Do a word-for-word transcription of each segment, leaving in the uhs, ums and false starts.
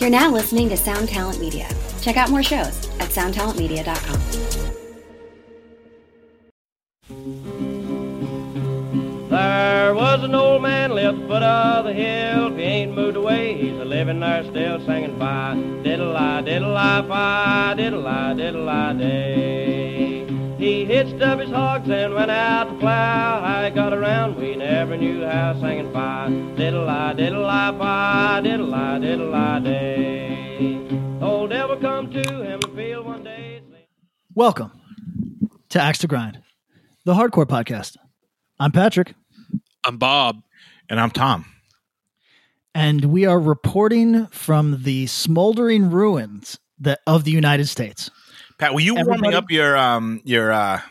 You're now listening to Sound Talent Media. Check out more shows at sound talent media dot com. There was an old man lived at the foot of the hill. If he ain't moved away, he's a living there still singing fi, diddle-I, diddle-I, fi, diddle-I, diddle-I day. He hitched up his hogs and went out to plow. How he got around, we never knew how, singing fi, diddle-I, diddle-I, fi, diddle-I, diddle-I day. Old devil come to him in the field one day. Welcome to Axe to Grind, the hardcore podcast. I'm Patrick. I'm Bob. And I'm Tom. And we are reporting from the smoldering ruins that, of the United States. Pat, were you Everybody? warming up your, um, your, uh,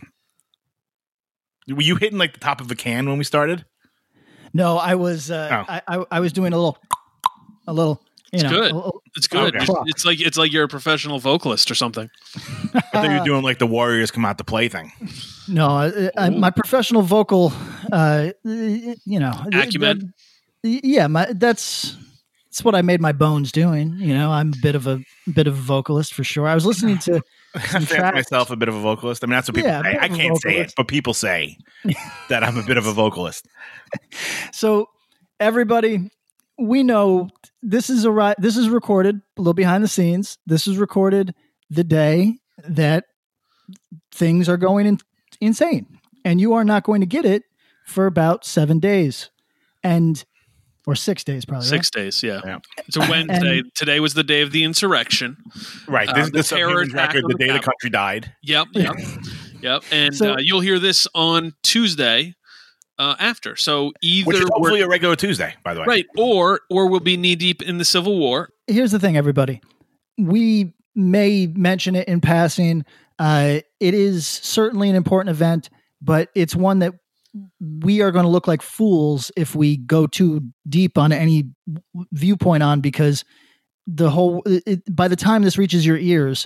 were you hitting like the top of a can when we started? No, I was, uh, Oh. I, I, I was doing a little, a little, you It's know. good. a little- It's good. Okay. It's, it's like it's like you're a professional vocalist or something. I thought you were doing like the Warriors come out to play thing. No, I, I, my professional vocal, uh, you know. Acumen. that- yeah, my, that's, that's what I made my bones doing. You know, I'm a bit of a bit of a vocalist for sure. I was listening to I some fancy tracks. myself a bit of a vocalist. I mean, that's what people Yeah, a say. bit I of a can't say it, vocalist. but people say that I'm a bit of a vocalist. So everybody, we know this is a ri- this is recorded a little behind the scenes. This is recorded the day that things are going in, insane, and you are not going to get it for about seven days, and or six days probably. Six days, yeah. Yeah. It's a Wednesday. And- Today was the day of the insurrection. Right. Uh, This the is the terror Subhuman's attack record, on the the day the Capitol. country died. Yep, yep, yep. And So- uh, you'll hear this on Tuesday uh, after. So either Which is hopefully we're a regular Tuesday, by the way. right, or or we'll be knee deep in the Civil War. Here's the thing, everybody. We may mention it in passing. Uh, it is certainly an important event, but it's one that we are going to look like fools if we go too deep on any w- viewpoint on, because the whole, it, by the time this reaches your ears,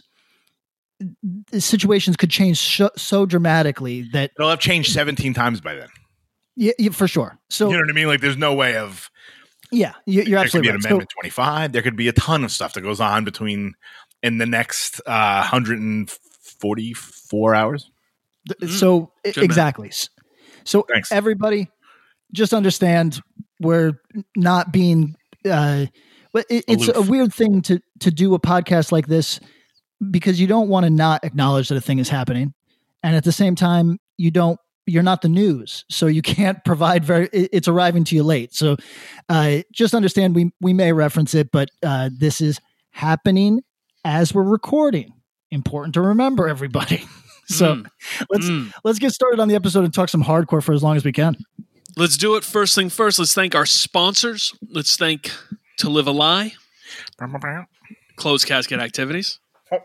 the situations could change sh- so dramatically that, It'll have changed seventeen times by then. yeah, yeah, for sure. So, You know what I mean? Like, there's no way of. yeah, you- you're There could absolutely be an right. So- Amendment twenty-five. There could be a ton of stuff that goes on between in the next uh, one hundred forty-four hours. Th- So e- Good man. exactly. S- So Thanks. everybody, just understand we're not being. Uh, but it, it's a Aloof. weird thing to to do a podcast like this because you don't want to not acknowledge that a thing is happening, and at the same time you don't. You're not the news, so you can't provide very. it- It's arriving to you late, so uh, just understand we we may reference it, but uh, this is happening as we're recording. Important to remember, everybody. So Mm. let's Mm. let's get started on the episode and talk some hardcore for as long as we can. Let's do it. First thing first. Let's thank our sponsors. Let's thank To Live a Lie, Closed Casket Activities,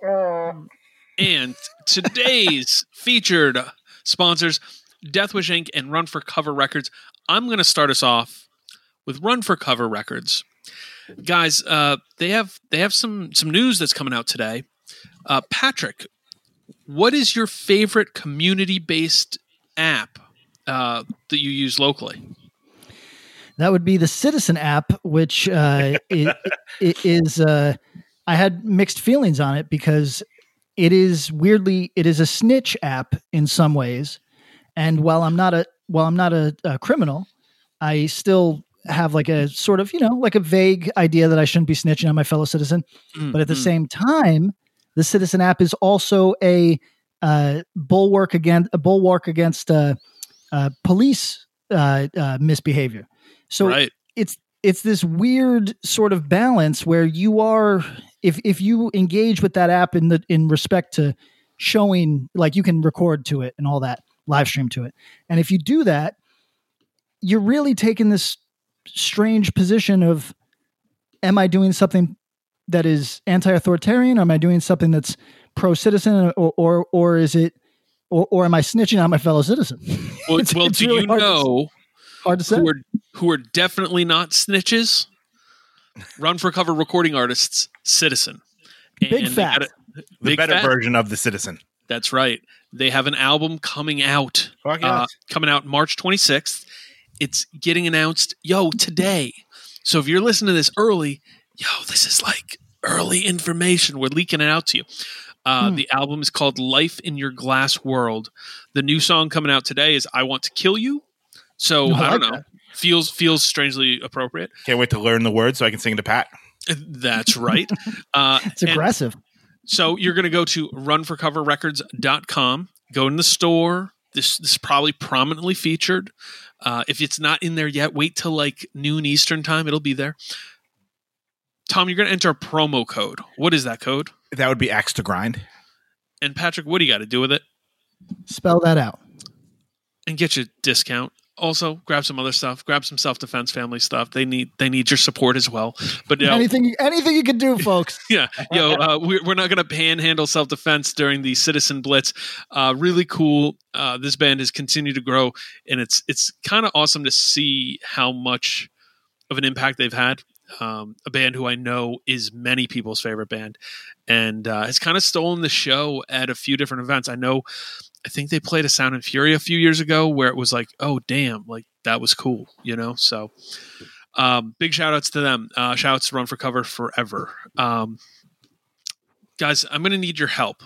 and today's featured sponsors, Deathwish Incorporated and Run for Cover Records. I'm going to start us off with Run for Cover Records, guys. Uh, they have they have some some news that's coming out today. Uh, Patrick, what is your favorite community-based app uh, that you use locally? That would be the Citizen app, which uh, it, it is. Uh, I had mixed feelings on it because it is weirdly it is a snitch app in some ways, and while I'm not a while I'm not a, a criminal, I still have like a sort of you know like a vague idea that I shouldn't be snitching on my fellow citizen. Mm, But at the mm. same time, the Citizen app is also a uh, bulwark against a bulwark against uh, uh, police uh, uh, misbehavior. So right. it's it's this weird sort of balance where you are if if you engage with that app in the in respect to showing, like, you can record to it and all that, live stream to it, and if you do that, you're really taking this strange position of, am I doing something that is anti-authoritarian? Am I doing something that's pro-citizen, or or, or is it, or, or am I snitching on my fellow citizen? Well, It's- well it's do really you hard to- know Hard to say. who are who are definitely not snitches? Run for Cover recording artists, Citizen. Big they fact. got a- The big better fact. version of the Citizen. That's right. They have an album coming out. Fuck Uh, yes. coming out March twenty-sixth. It's getting announced, yo, today. So if you're listening to this early, yo, this is like early information. We're leaking it out to you. Uh, Hmm. The album is called Life in Your Glass World. The new song coming out today is I Want to Kill You. So, I I, don't like know. that. Feels feels strangely appropriate. Can't wait to learn the words so I can sing to Pat. That's right. Uh, It's and aggressive. so you're going to go to run for cover records dot com, go in the store. This, this is probably prominently featured. Uh, if it's not in there yet, wait till like noon Eastern time. It'll be there. Tom, you're going to enter a promo code. What is that code? That would be Axe to Grind. And Patrick, what do you got to do with it? Spell that out. And get your discount. Also, grab some other stuff. Grab some self-defense family stuff. They need they need your support as well. But you know, Anything, anything you can do, folks. yeah, yo, uh, we're, we're not going to panhandle self-defense during the Citizen Blitz. Uh, really cool. Uh, this band has continued to grow, and it's it's kind of awesome to see how much of an impact they've had. Um, a band who I know is many people's favorite band, and uh, has kind of stolen the show at a few different events. I know. I think they played a Sound and Fury a few years ago where it was like, oh, damn, like that was cool, you know? So um, big shout outs to them. Uh, shout outs to Run for Cover forever. Um, guys, I'm going to need your help.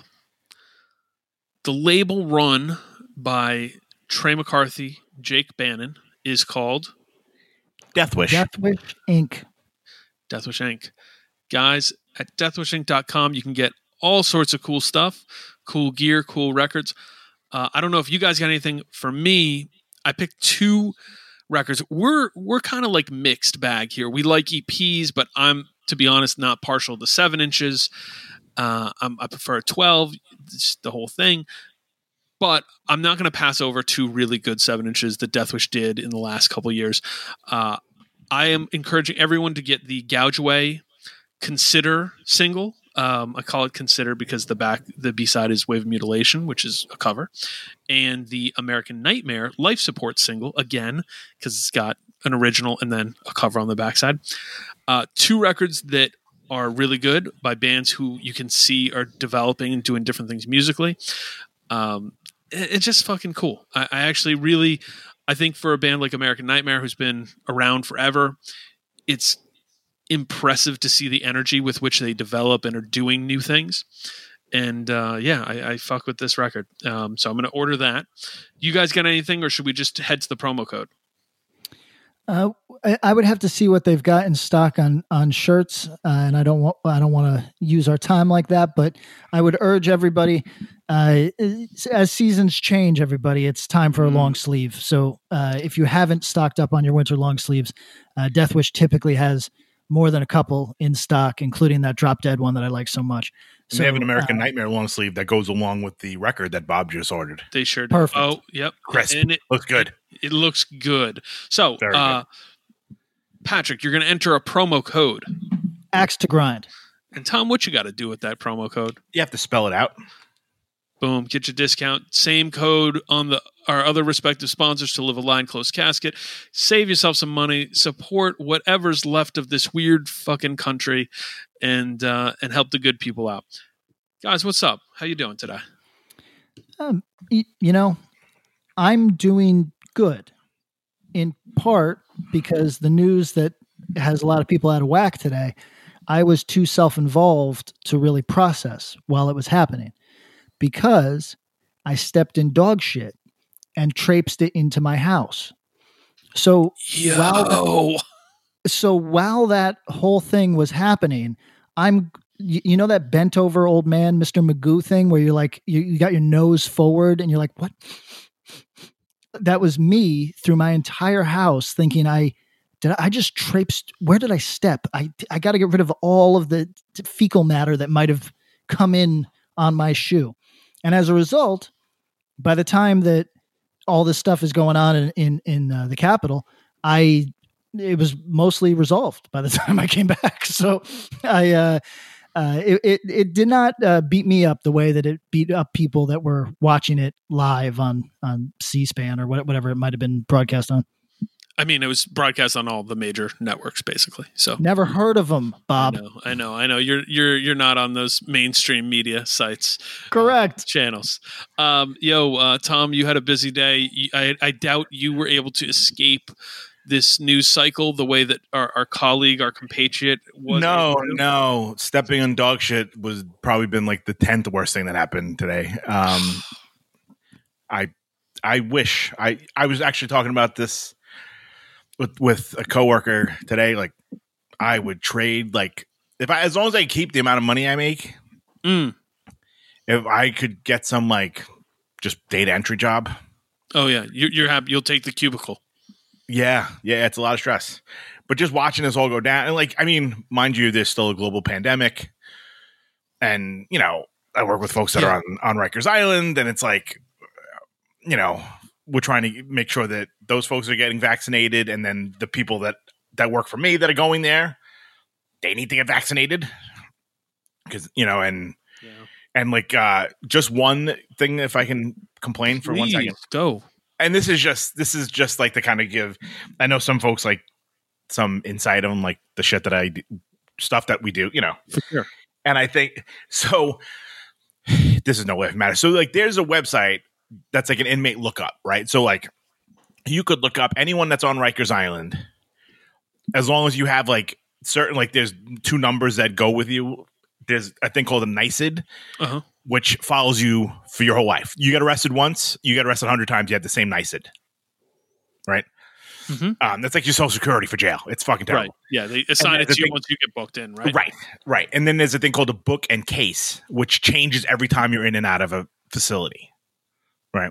The label run by Trey McCarthy, Jake Bannon is called Death Wish. Deathwish Incorporated. Deathwish Incorporated. Guys, at deathwish inc dot com, you can get all sorts of cool stuff, cool gear, cool records. Uh, I don't know if you guys got anything. For me, I picked two records. We're we're kind of like mixed bag here. We like E Ps, but I'm, to be honest, not partial to seven inches. Uh, I'm, I prefer twelve, just the whole thing. But I'm not going to pass over two really good seven inches that Deathwish did in the last couple of years. Uh, I am encouraging everyone to get the Gouge Away Consider single. Um, I call it Consider because the back, the B-side is Wave of Mutilation, which is a cover, and the American Nightmare Life Support single, again, because it's got an original and then a cover on the backside. Uh, two records that are really good by bands who you can see are developing and doing different things musically. Um, it, it's just fucking cool. I, I actually really, I think for a band like American Nightmare, who's been around forever, it's impressive to see the energy with which they develop and are doing new things. And uh, yeah, I, I fuck with this record. Um, so I'm going to order that. You guys got anything, or should we just head to the promo code? Uh, I, I would have to see what they've got in stock on on shirts, uh, and I don't want I don't want to use our time like that. But I would urge everybody, uh, as seasons change, everybody, it's time for a long sleeve. So uh, if you haven't stocked up on your winter long sleeves, uh, Deathwish typically has more than a couple in stock, including that Drop Dead one that I like so much. And So they have an American uh, Nightmare long sleeve that goes along with the record that Bob just ordered. They sure do. Perfect. Oh, yep. Crisp. And it Looks good. It, it looks good. So, Very uh, Patrick, you're going to enter a promo code. Axe to Grind. And Tom, what you got to do with that promo code? You have to spell it out. Boom, get your discount. Same code on the our other respective sponsors to Live a Line Closed Casket. Save yourself some money. Support whatever's left of this weird fucking country, and uh, and help the good people out. Guys, what's up? How you doing today? Um, y- you know, I'm doing good, in part because the news that has a lot of people out of whack today, I was too self-involved to really process while it was happening, because I stepped in dog shit and traipsed it into my house. So Yo. while so while that whole thing was happening, I'm you, you know that bent over old man Mister Magoo thing where you're like you, you got your nose forward and you're like, what? That was me through my entire house thinking I did I just traipsed where did I step? I I got to get rid of all of the fecal matter that might have come in on my shoe. And as a result, by the time that all this stuff is going on in in, in uh, the Capitol, I it was mostly resolved by the time I came back. So I uh, uh, it, it it did not uh, beat me up the way that it beat up people that were watching it live on on C-SPAN or whatever it might have been broadcast on. I mean, it was broadcast on all the major networks, basically. So Never heard of them, Bob. I know, I know, I know. You're you're you're not on those mainstream media sites. Correct. Uh, channels. Um, yo, uh, Tom, you had a busy day. You- I I doubt you were able to escape this news cycle the way that our, our colleague, our compatriot was? No, no. Stepping on dog shit was probably been like the tenth worst thing that happened today. Um, I I wish I I was actually talking about this with with a coworker today. Like, I would trade like if I as long as I keep the amount of money I make. Mm. If I could get some like just data entry job. Oh yeah, you're, you're happy. You'll take the cubicle. Yeah, yeah, it's a lot of stress. But just watching this all go down, and like, I mean, mind you, there's still a global pandemic, and you know, I work with folks that Yeah. are on on Rikers Island, and it's like, you know, we're trying to make sure that those folks are getting vaccinated, and then the people that that work for me that are going there, they need to get vaccinated because you know, and Yeah. and like uh, just one thing, if I can complain for one Please, second. go. And this is just this is just like to kind of give. I know some folks like some insight on like the shit that I do, stuff that we do, you know. For sure. And I think so. This is no way it matters. So like, there's a website that's like an inmate lookup, right? So like, you could look up anyone that's on Rikers Island, as long as you have like certain like there's two numbers that go with you. There's a thing called a NICID, Uh-huh. which follows you for your whole life. You get arrested once, you get arrested a hundred times, you have the same NICID, right? Mm-hmm. Um, that's like your social security for jail. It's fucking terrible. Right. Yeah, they assign And it the to you thing- once you get booked in, right? Right, right. And then there's a thing called a book and case, which changes every time you're in and out of a facility, right?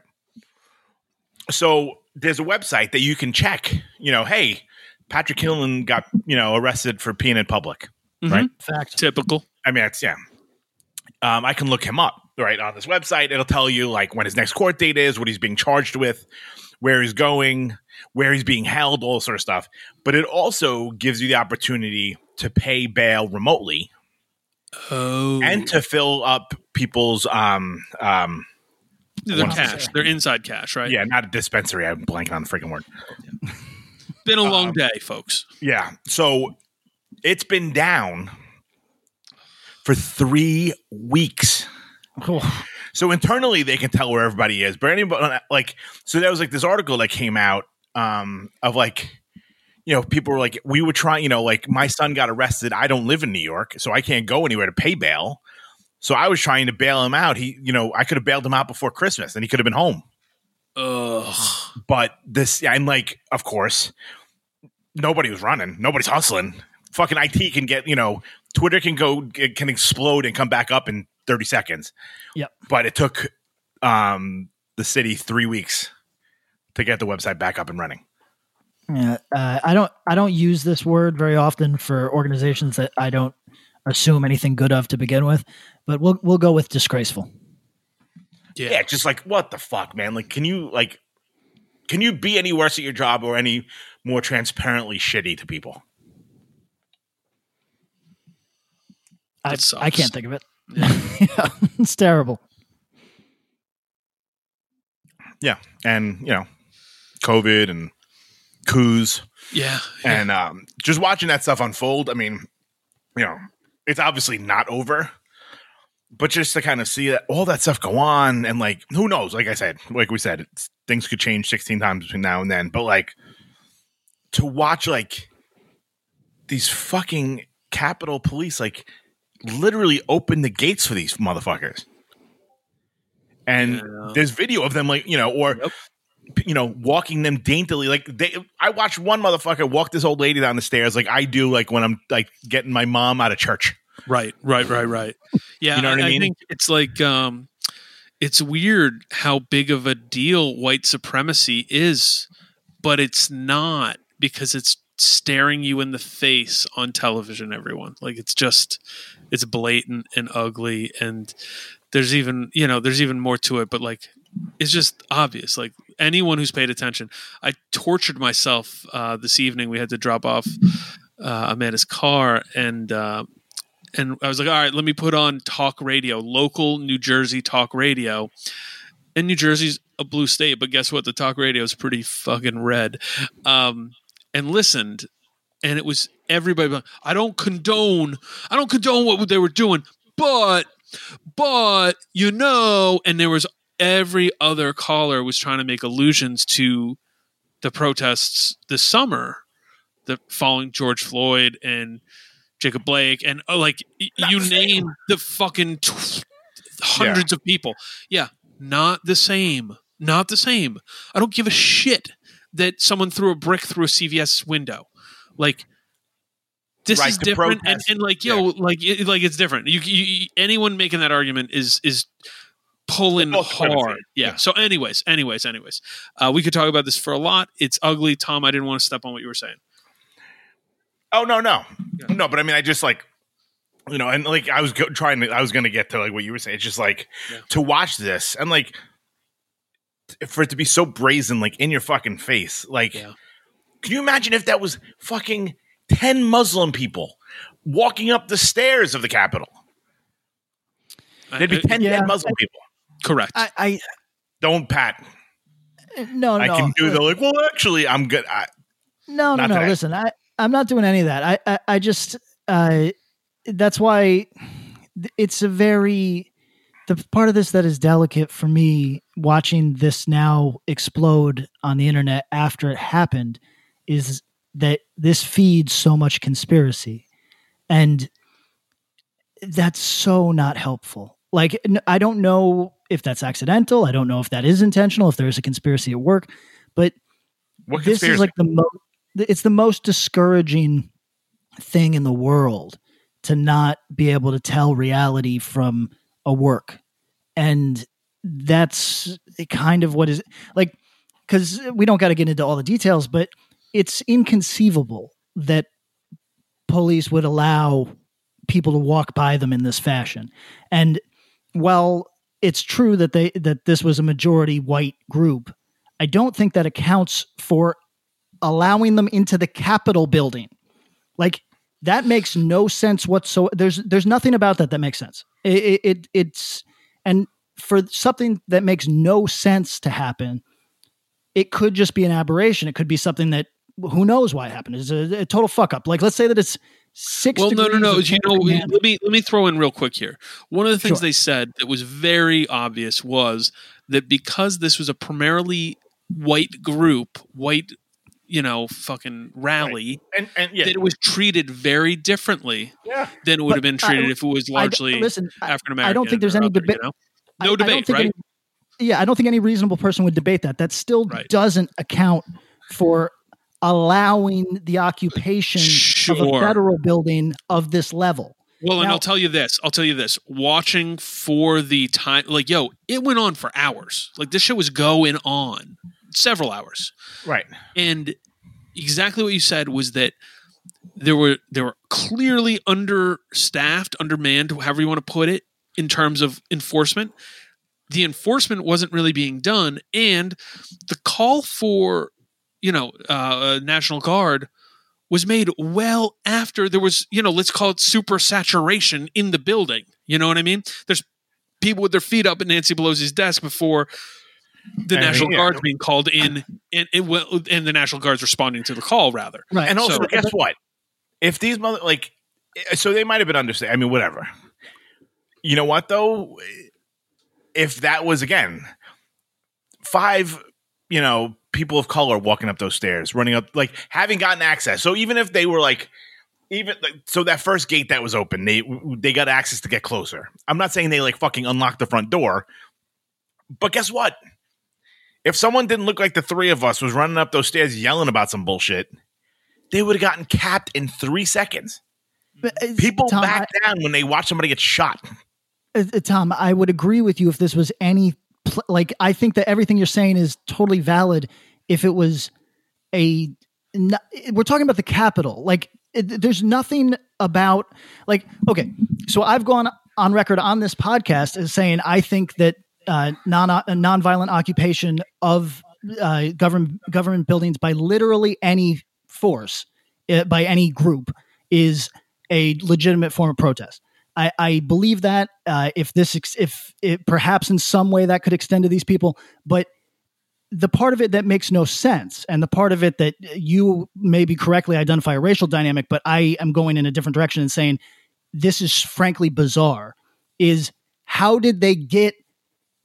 So there's a website that you can check, you know, hey, Patrick Hillen got, you know, arrested for peeing in public, Mhm. right? Fact. Typical. I mean, it's, yeah. Um, I can look him up, right, on this website. It'll tell you, like, when his next court date is, what he's being charged with, where he's going, where he's being held, all sort of stuff. But it also gives you the opportunity to pay bail remotely Oh. and to fill up people's, um, um, They're Once- cash. They're inside cash, right? yeah, not a dispensary. I'm blanking on the freaking word. Been a long Um, day, folks. Yeah. So it's been down for three weeks. Oh, So internally, they can tell where everybody is. But anybody, like, so there was like this article that came out um, of like, you know, people were like, we were trying, you know, like my son got arrested. I don't live in New York, so I can't go anywhere to pay bail. So I was trying to bail him out. He, you know, I could have bailed him out before Christmas, and he could have been home. Ugh. But this, I'm like, of course, nobody was running. Nobody's hustling. Fucking I T can get, you know, Twitter can go, it can explode and come back up in thirty seconds. Yep. But it took um, the city three weeks to get the website back up and running. yeah. Uh, I don't. I don't use this word very often for organizations that I don't assume anything good of to begin with. But we'll we'll go with disgraceful. Yeah. Yeah, just like, what the fuck, man? Like, can you, like, can you be any worse at your job or any more transparently shitty to people? I, That sucks. I can't think of it. Yeah, it's terrible. Yeah. And, you know, COVID and coups. Yeah. And um, just watching that stuff unfold, I mean, you know, it's obviously not over, but just to kind of see that all that stuff go on and like, who knows? Like I said, like we said, it's, things could change sixteen times between now and then, but like to watch like these fucking Capitol Police, like literally open the gates for these motherfuckers. And Yeah. there's video of them like, you know, or Yep. you know, walking them daintily. Like they, I watched one motherfucker walk this old lady down the stairs, like I do, like when I'm like getting my mom out of church. Right, right, right, right. Yeah, You know what I I, mean? think it's like um, it's weird how big of a deal white supremacy is, but it's not because it's staring you in the face on television. Everyone, like it's just it's blatant and ugly, and there's even you know there's even more to it, but like it's just obvious. Like anyone who's paid attention, I tortured myself uh, this evening. We had to drop off uh, Amanda's car, and. Uh, And I was like, all right, let me put on talk radio, local New Jersey talk radio. And New Jersey's a blue state, but guess what? The talk radio is pretty fucking red. Um, and listened, and it was everybody. Like, I don't condone, I don't condone what they were doing, but, but you know, and there was every other caller was trying to make allusions to the protests this summer, the following George Floyd and Jacob Blake, and oh, like Not you the name same. the fucking t- hundreds Yeah. of people. Yeah, not the same. Not the same. I don't give a shit that someone threw a brick through a C V S window. Like, this Right, is the different, and, protest. and like yo, like it, like it's different. You, you, anyone making that argument is is pulling Well, clearly, hard. Yeah. yeah. So, anyways, anyways, anyways, uh, we could talk about this for a lot. It's ugly, Tom. I didn't want to step on what you were saying. Oh no, no, Yeah. no. But I mean, I just like, you know, and like I was go- trying to, I was going to get to like what you were saying. It's just like Yeah. to watch this and like for it to be so brazen, like in your fucking face. Like, Yeah. can you imagine if that was fucking ten Muslim people walking up the stairs of the Capitol? There'd be I- ten Yeah. dead Muslim people. correct. I, I Don't pat. no, no, I can do the like. Well, actually, I'm good. I, No, no, Not no. today. Listen, I, I'm not doing any of that. I, I, I just, uh, that's why it's a very, the part of this that is delicate for me watching this now explode on the internet after it happened is that this feeds so much conspiracy. And that's so not helpful. Like, n- I don't know if that's accidental. I don't know if that is intentional, if there is a conspiracy at work, but what this conspiracy? is like the most it's the most discouraging thing in the world to not be able to tell reality from a work. And that's kind of what is like, because we don't got to get into all the details, but it's inconceivable that police would allow people to walk by them in this fashion. And while it's true that they that this was a majority white group, I don't think that accounts for allowing them into the Capitol building. Like, that makes no sense whatsoever. There's there's nothing about that that makes sense. It, it, it it's and for something that makes no sense to happen, it could just be an aberration. It could be something that who knows why it happened. It's a, a total fuck up. Like, let's say that it's six. Well, no, no, no. degrees of You know, command. let me let me throw in real quick here. One of the things Sure. they said that was very obvious was that because this was a primarily white group, white, you know, fucking rally, and and yeah, that it was treated very differently yeah. than it would But have been treated I- if it was I- largely listen, I- African American. I don't think there's any debate. You know? I- No I don't debate, think right? any- yeah, I don't think any reasonable person would debate that. That still Right. doesn't account for allowing the occupation of Sure. a federal building of this level. Well, and Now- I'll tell you this. I'll tell you this. Watching for the time, like, yo, it went on for hours. Like, this shit was going on several hours. Right. And exactly what you said was that there were there were clearly understaffed, undermanned, however you want to put it, in terms of enforcement. The enforcement wasn't really being done, and the call for, you know, uh, National Guard was made well after there was, you know, let's call it super saturation in the building. You know what I mean? There's people with their feet up at Nancy Pelosi's desk before the And, National yeah. Guard's being called in, and it will, and the National Guard's responding to the call, rather. Right. And also, So- guess what? If these mother like, so they might have been understanding. I mean, whatever. You know what though? If that was again five, you know, people of color walking up those stairs, running up, like having gotten access. So even if they were like, even like, so that first gate that was open, they they got access to get closer. I'm not saying they like fucking unlocked the front door, but guess what? If someone didn't look like the three of us was running up those stairs yelling about some bullshit, they would have gotten capped in three seconds. But, uh, People Tom, back down when they watch somebody get shot. Uh, uh, Tom, I would agree with you if this was any pl- like I think that everything you're saying is totally valid. If it was a, n- we're talking about the Capitol. Like, it, there's nothing about like okay. So I've gone on record on this podcast as saying I think that uh, non uh, nonviolent occupation of uh, government government buildings by literally any force, uh, by any group, is a legitimate form of protest. I, I believe that uh, if this, ex- if it, perhaps in some way that could extend to these people, but the part of it that makes no sense, and the part of it that you maybe correctly identify a racial dynamic, but I am going in a different direction and saying this is frankly bizarre, is how did they get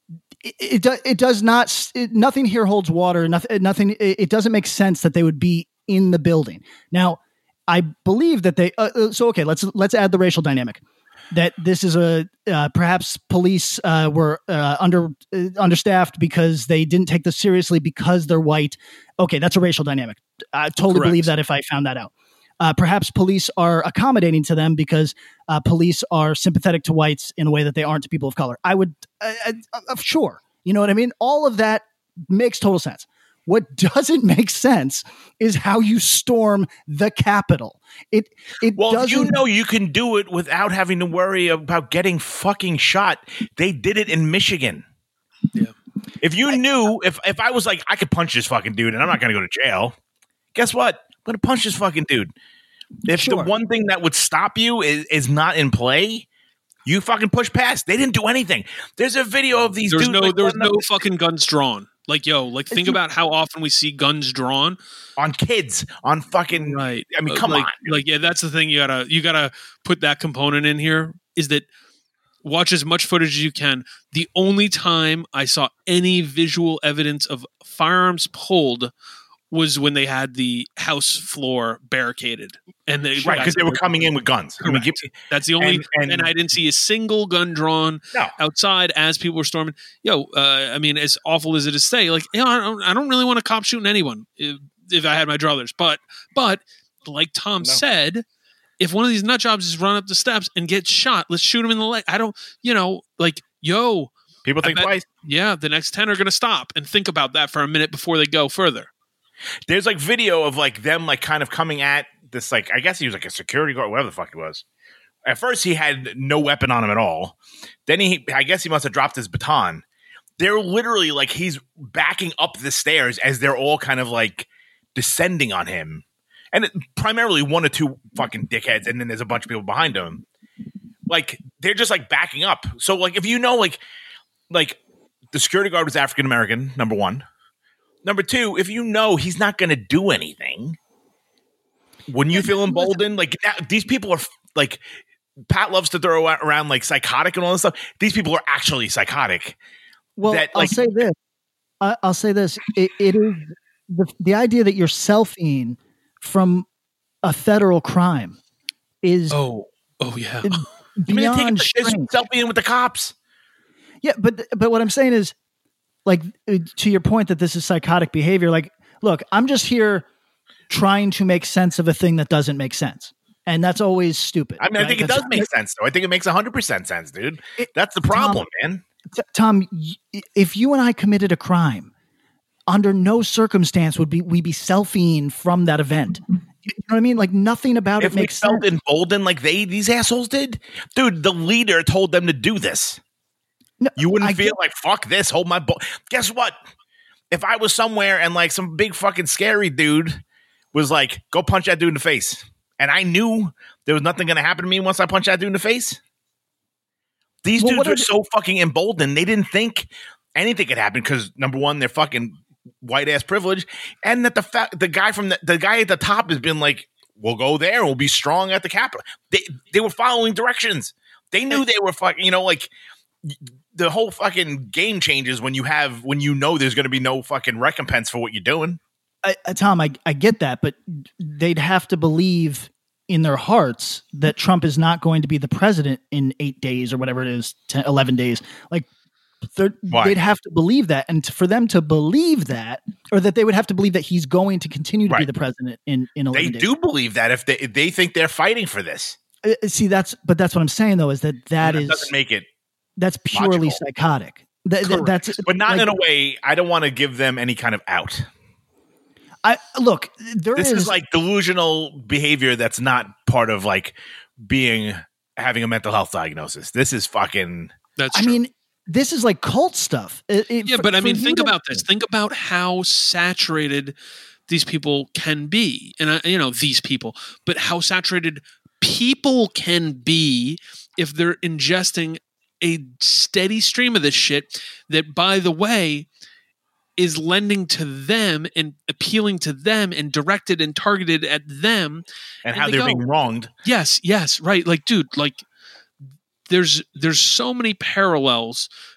it, it, do, it does not, it, nothing here holds water. Nothing, nothing, it, it doesn't make sense that they would be in the building. Now, I believe that they, uh, so, okay, let's, let's add the racial dynamic. That this is a uh, perhaps police uh, were uh, under uh, understaffed because they didn't take this seriously because they're white. Okay, that's a racial dynamic. I totally Correct. believe that if I found that out. Uh, perhaps police are accommodating to them because uh, police are sympathetic to whites in a way that they aren't to people of color. I would, uh, uh, sure, you know what I mean. All of that makes total sense. What doesn't make sense is how you storm the Capitol. It it Well, if doesn't. you know you can do it without having to worry about getting fucking shot. They did it in Michigan. Yeah. If you knew, if if I was like, I could punch this fucking dude and I'm not going to go to jail, guess what? I'm going to punch this fucking dude. If Sure. the one thing that would stop you is, is not in play, you fucking push past. They didn't do anything. There's a video of these There's dudes. no, like, there's running no up fucking guns drawn. Like, yo, like think about how often we see guns drawn. on kids, on fucking. Right. I mean, Uh, come like, on. Like, yeah, that's the thing. You gotta, you gotta put that component in here. Is that watch as much footage as you can. The only time I saw any visual evidence of firearms pulled was when they had the house floor barricaded, and they Right, because they were coming in with guns. I mean, Correct. give- That's the only, And- and, and- I didn't see a single gun drawn No. outside as people were storming. Yo, uh, I mean, as awful as it is to say, like, you know, I don't, I don't really want a cop shooting anyone if, if I had my druthers, but, but like Tom No. said, if one of these nut jobs is run up the steps and gets shot, let's shoot him in the leg. I don't, you know, like, yo, People I think bet- twice. yeah, the next ten are going to stop and think about that for a minute before they go further. There's like video of like them like kind of coming at this, like, I guess he was like a security guard, whatever the fuck he was. At first he had no weapon on him at all. Then he, I guess he must have dropped his baton. They're literally like, he's backing up the stairs as they're all kind of like descending on him. And it, primarily one or two fucking dickheads. And then there's a bunch of people behind him. Like they're just like backing up. So like, if you know, like, like the security guard was African-American, number one. Number two, if you know he's not going to do anything, wouldn't you feel emboldened? Like that, these people are like, Pat loves to throw around like psychotic and all this stuff. These people are actually psychotic. Well, that, I'll like- say this. I, I'll say this. It, it is the the idea that you're selfieing from a federal crime is Oh, oh yeah. it- I mean, they're beyond taking a strange. selfie in with the cops. Yeah, but but what I'm saying is, like, uh, to your point that this is psychotic behavior. Like, look, I'm just here trying to make sense of a thing that doesn't make sense, and that's always stupid. I mean, I right? think it That's- does make sense, though. I think it makes one hundred percent sense, dude. It- That's the problem, man. T- Tom, y- if you and I committed a crime, under no circumstance would be we be selfieing from that event. You know what I mean? Like nothing about If it we makes felt sense. emboldened like they these assholes did, dude, the leader told them to do this. No, You wouldn't I feel get- like, fuck this, hold my bull. Guess what? If I was somewhere and like some big fucking scary dude was like, go punch that dude in the face, and I knew there was nothing going to happen to me once I punched that dude in the face, these Well, what dudes are are the- so fucking emboldened. They didn't think anything could happen because, number one, they're fucking white ass privilege, and that the fa- the guy from the, the guy at the top has been like, we'll go there, we'll be strong at the Capitol. They, they were following directions. They knew they were fucking, you know, like, the whole fucking game changes when you have when you know there's going to be no fucking recompense for what you're doing. I, I, Tom, I, I get that, but they'd have to believe in their hearts that Trump is not going to be the president in eight days or whatever it is, ten, eleven days. Like, they're- Why? they'd have to believe that. And to, for them to believe that, or that they would have to believe that he's going to continue to be Right. the president in, in They eleven days. do believe that if they if they think they're fighting for this, Uh, See, that's, but that's what I'm saying though, is that that that is, doesn't make it. that's purely logical. psychotic. That, that- that's, But not like, in a way. I don't want to give them any kind of out. I look, there This is, is like delusional behavior that's not part of like being having a mental health diagnosis. This is fucking. That's I true. mean, this is like cult stuff. It- it- Yeah, for- but I for mean, you think to- about this. Think about how saturated these people can be, and I, you know these people, but how saturated people can be if they're ingesting a steady stream of this shit. That, by the way, is lending to them and appealing to them and directed and targeted at them. And, And how they they're go. being wronged. Yes, yes, right. Like, dude, like there's there's so many parallels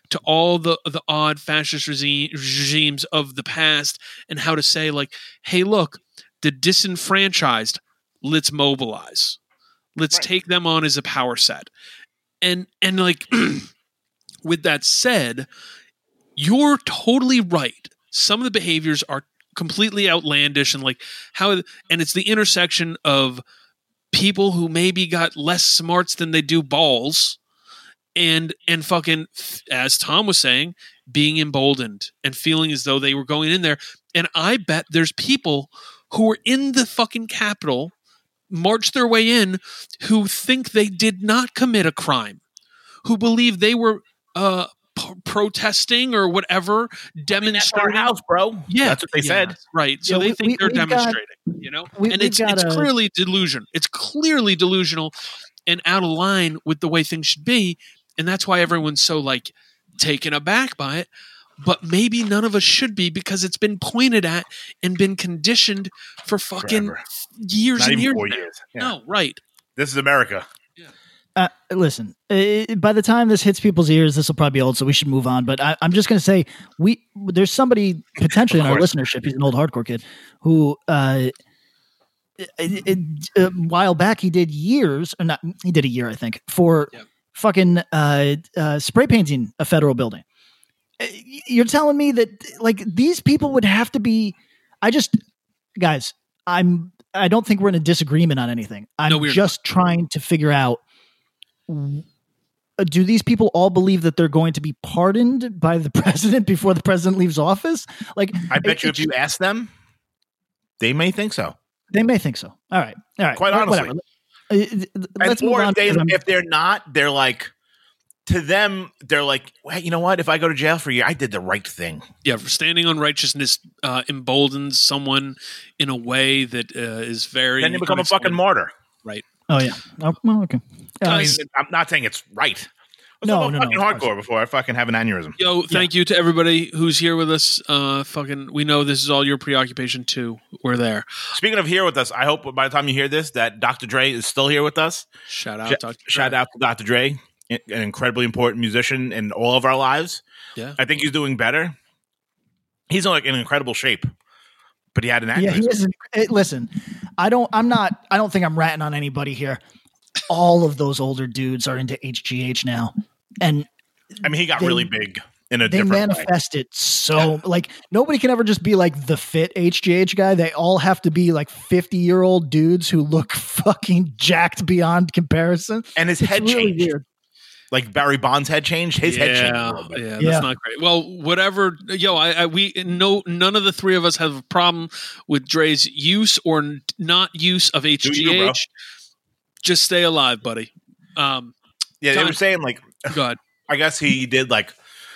to all the the odd fascist regime, regimes of the past, and how to say like, hey, look, the disenfranchised, let's mobilize. Let's right. take them on as a power set. And and like with that said, you're totally right. Some of the behaviors are completely outlandish and like how and it's the intersection of people who maybe got less smarts than they do balls and and fucking, as Tom was saying, being emboldened and feeling as though they were going in there. And I bet there's people who were in the fucking Capitol, marched their way in, who think they did not commit a crime, who believe they were uh, p- protesting or whatever, demonstrating. I mean, that's our house, bro. Yeah, that's what they yeah, said. Right. So yeah, they we, think we, they're demonstrating. Got, you know, we, and it's it's a, clearly delusion. It's clearly delusional and out of line with the way things should be, and that's why everyone's so like taken aback by it. But maybe none of us should be, because it's been pointed at and been conditioned for fucking Forever. years Not and even years. Four years. Yeah. No, right. This is America. Yeah. Uh, listen, uh, by the time this hits people's ears, this will probably be old, so we should move on. But I, I'm just going to say, we there's somebody potentially in our listenership. He's an old hardcore kid who, uh, it, it, a while back, he did years, or not, he did a year, I think, for yep. fucking uh, uh, spray painting a federal building. You're telling me that like these people would have to be, I just, guys, I'm, I don't think we're in a disagreement on anything. I'm no, just not. trying to figure out, do these people all believe that they're going to be pardoned by the president before the president leaves office? Like, I bet it, you if you ask them, they may think so. They may think so. All right. All right. Quite honestly. Whatever. Let's and, move or on. If, they, if they're not, they're like, to them, they're like, well, you know what? If I go to jail for a year, I did the right thing. Yeah, for standing on righteousness uh, emboldens someone in a way that uh, is very. Then they become a fucking martyr. Right. Oh, yeah. Oh, well, okay. I mean, I'm not saying it's right. Let's no, no, fucking no, hardcore before I fucking have an aneurysm. Yo, thank yeah. you to everybody who's here with us. Uh, fucking, we know this is all your preoccupation too. We're there. Speaking of here with us, I hope by the time you hear this, that Doctor Dre is still here with us. Shout out, Sh- Doctor Shout Dre. out to Doctor Dre. An incredibly important musician in all of our lives. Yeah, I think he's doing better. He's in like in incredible shape, but he had an aneurysm. Yeah, he is. It, listen, I don't. I'm not. I don't think I'm ratting on anybody here. All of those older dudes are into H G H now, and I mean, he got they, really big in a they different manifest way. it so yeah. like nobody can ever just be like the fit H G H guy. They all have to be like fifty year old dudes who look fucking jacked beyond comparison. And his it's head really changed. Weird. Like Barry Bonds' head changed, his yeah, head changed. Yeah, that's yeah. not great. Well, whatever. Yo, I, I we no None of the three of us have a problem with Dre's use or n- not use of H G H. You, just stay alive, buddy. Um, yeah, Tom, they were saying like, go ahead. I guess he did like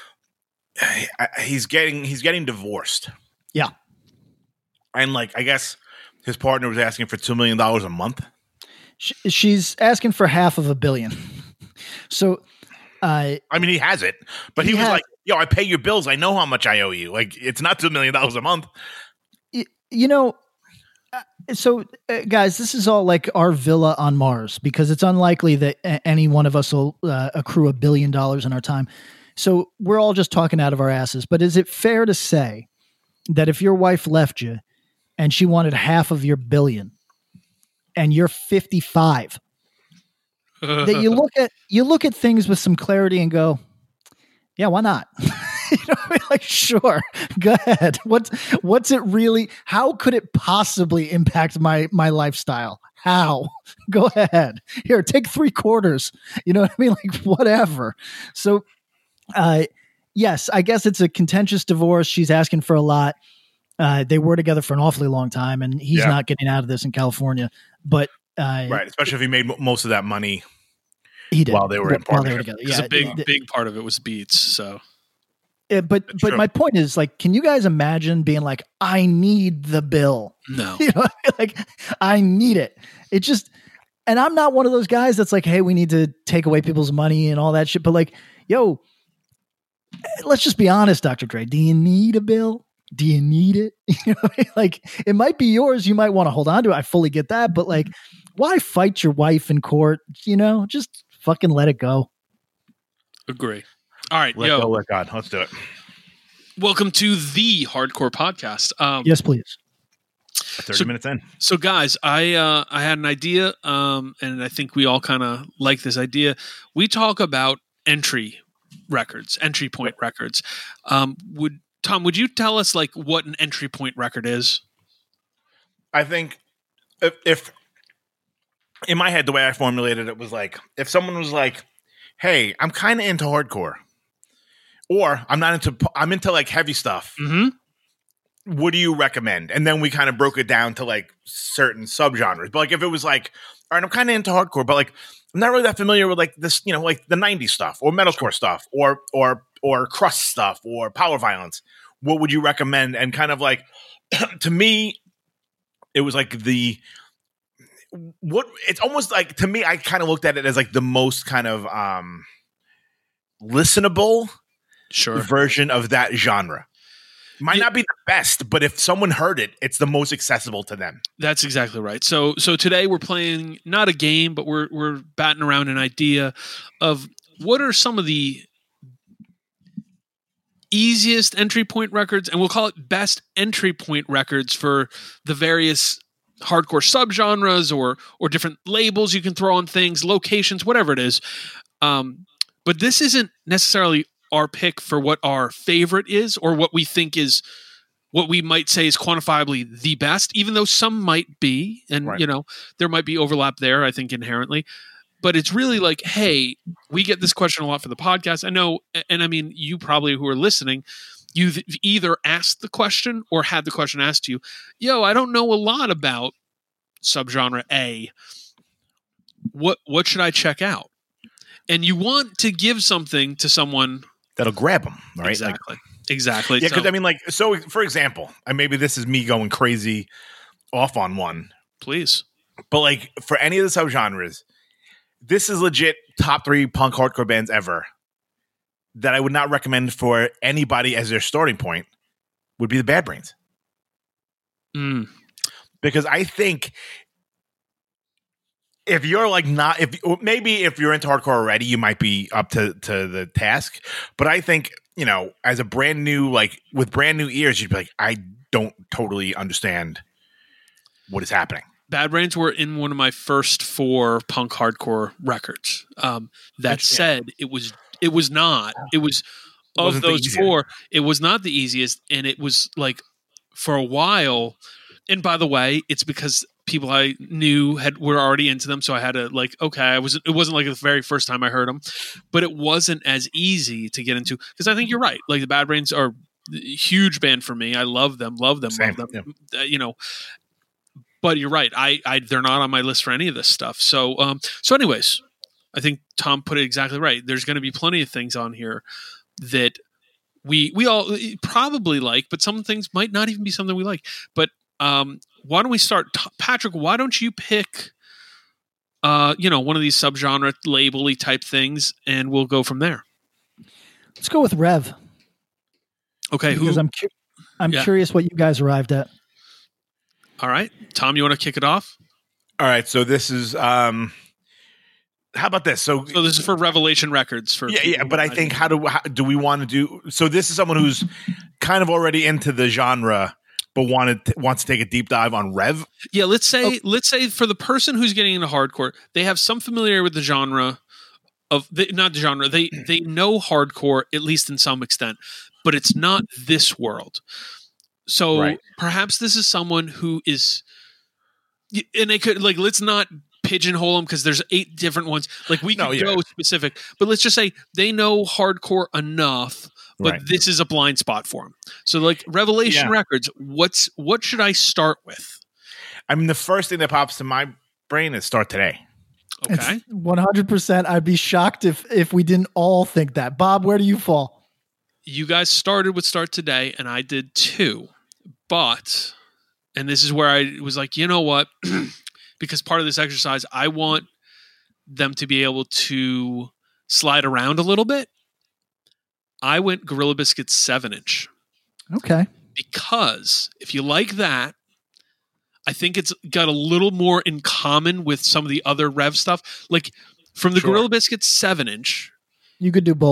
he's getting he's getting divorced. Yeah, and like I guess his partner was asking for two million dollars a month. She, she's asking for half of a billion. So, uh, I mean, he has it, but he, he was has, like, "Yo, I pay your bills. I know how much I owe you. Like, it's not two million dollars a month." You, you know, uh, so uh, guys, this is all like our villa on Mars, because it's unlikely that a- any one of us will uh, accrue a billion dollars in our time. So we're all just talking out of our asses. But is it fair to say that if your wife left you and she wanted half of your billion, and you're fifty-five, that you look at you look at things with some clarity and go, yeah, why not? You know, I mean? Like, sure, go ahead. What's what's it really? How could it possibly impact my my lifestyle? How? Go ahead. Here, take three quarters. You know what I mean? Like, whatever. So, uh, yes, I guess it's a contentious divorce. She's asking for a lot. Uh, they were together for an awfully long time, and he's yeah. not getting out of this in California. But uh, right, especially if he made m- most of that money. He did while they were in partnership. Together. Because yeah, a big, it, big part of it was beats. So, yeah, but That's but true. my point is, like, can you guys imagine being like, I need the bill? No, you know, like I need it. It just, and I'm not one of those guys that's like, hey, we need to take away people's money and all that shit. But like, yo, let's just be honest, Doctor Dre. Do you need a bill? Do you need it? You know, like it might be yours. You might want to hold on to it. I fully get that, but like, why fight your wife in court? You know, just fucking let it go. Agree. All right, Let yo. go, let God. Let's do it. Welcome to the Hardcore Podcast. Um, Yes, please. thirty So- minutes in. So, guys, I uh, I had an idea, um, and I think we all kind of like this idea. We talk about entry records, entry point records. Um, would Tom? Would you tell us like what an entry point record is? I think if, if in my head, the way I formulated it was like, if someone was like, hey, I'm kind of into hardcore, or I'm not into, I'm into like heavy stuff. Mm-hmm. What do you recommend? And then we kind of broke it down to like certain subgenres. But like if it was like, all right, I'm kind of into hardcore, but like I'm not really that familiar with like this, you know, like the nineties stuff or metalcore stuff or or or crust stuff or power violence. What would you recommend? And kind of like to me, it was like the what it's almost like to me, I kind of looked at it as like the most kind of um listenable Sure. version of that genre. Might Yeah. not be the best, but if someone heard it, it's the most accessible to them. That's exactly right. So so today we're playing not a game, but we're we're batting around an idea of what are some of the easiest entry point records, and we'll call it best entry point records for the various hardcore subgenres or or different labels you can throw on things, locations, whatever it is. Um, but this isn't necessarily our pick for what our favorite is or what we think is what we might say is quantifiably the best, even though some might be, and Right. you know, there might be overlap there, I think, inherently. But it's really like, hey, we get this question a lot for the podcast. I know, and I mean, you probably who are listening, you've either asked the question or had the question asked to you. Yo, I don't know a lot about subgenre A. What what should I check out? And you want to give something to someone. That'll grab them, right? Like, Exactly. Exactly. yeah, because So, I mean, like, so for example, and maybe this is me going crazy off on one, please. but like for any of the subgenres, this is legit top three punk hardcore bands ever that I would not recommend for anybody as their starting point would be the Bad Brains. Mm. Because I think if you're like not, if maybe if you're into hardcore already, you might be up to, to the task. But I think, you know, as a brand new, like with brand new ears, you'd be like, I don't totally understand what is happening. Bad Brains were in one of my first four punk hardcore records. Um, that Interesting. said, it was it was not. It was of Wasn't the those easiest. four. It was not the easiest, and it was like for a while. And by the way, it's because people I knew had were already into them, so I had to like okay. I was it wasn't like the very first time I heard them, but it wasn't as easy to get into because I think you're right. Like the Bad Brains are a huge band for me. I love them, love them, Same, love them. Uh, you know. But you're right. I, I, they're not on my list for any of this stuff. So, um, so anyways, I think Tom put it exactly right. There's going to be plenty of things on here that we, we all probably like, but some things might not even be something we like. But, um, why don't we start, T- Patrick? Why don't you pick, uh, you know, one of these subgenre label-y type things, and we'll go from there. Let's go with Rev. Okay, who? Because I'm cu- I'm Yeah. curious what you guys arrived at. All right, Tom, you want to kick it off? All right. So this is, um, how about this? So, So this is for Revelation Records. For yeah, yeah. people But I who- think how do, how, do we want to do, so this is someone who's kind of already into the genre, but wanted to, wants to take a deep dive on Rev. Yeah, let's say Oh. let's say for the person who's getting into hardcore, they have some familiarity with the genre of the, not the genre. They they know hardcore at least in some extent, but it's not this world. So Right. perhaps this is someone who is, and they could like let's not pigeonhole them because there's eight different ones. Like we No, could yeah. go specific, but let's just say they know hardcore enough. But Right. this is a blind spot for them. So, like Revelation Yeah. Records, what's what should I start with? I mean, the first thing that pops to my brain is Start Today. Okay. It's one hundred percent. I'd be shocked if if we didn't all think that. Bob, where do you fall? You guys started with Start Today, and I did too. But, and this is where I was like, you know what? Because part of this exercise, I want them to be able to slide around a little bit. I went Gorilla Biscuits seven inch Okay. because if you like that, I think it's got a little more in common with some of the other Rev stuff. Like from the Sure. Gorilla Biscuits seven inch, You could do bold.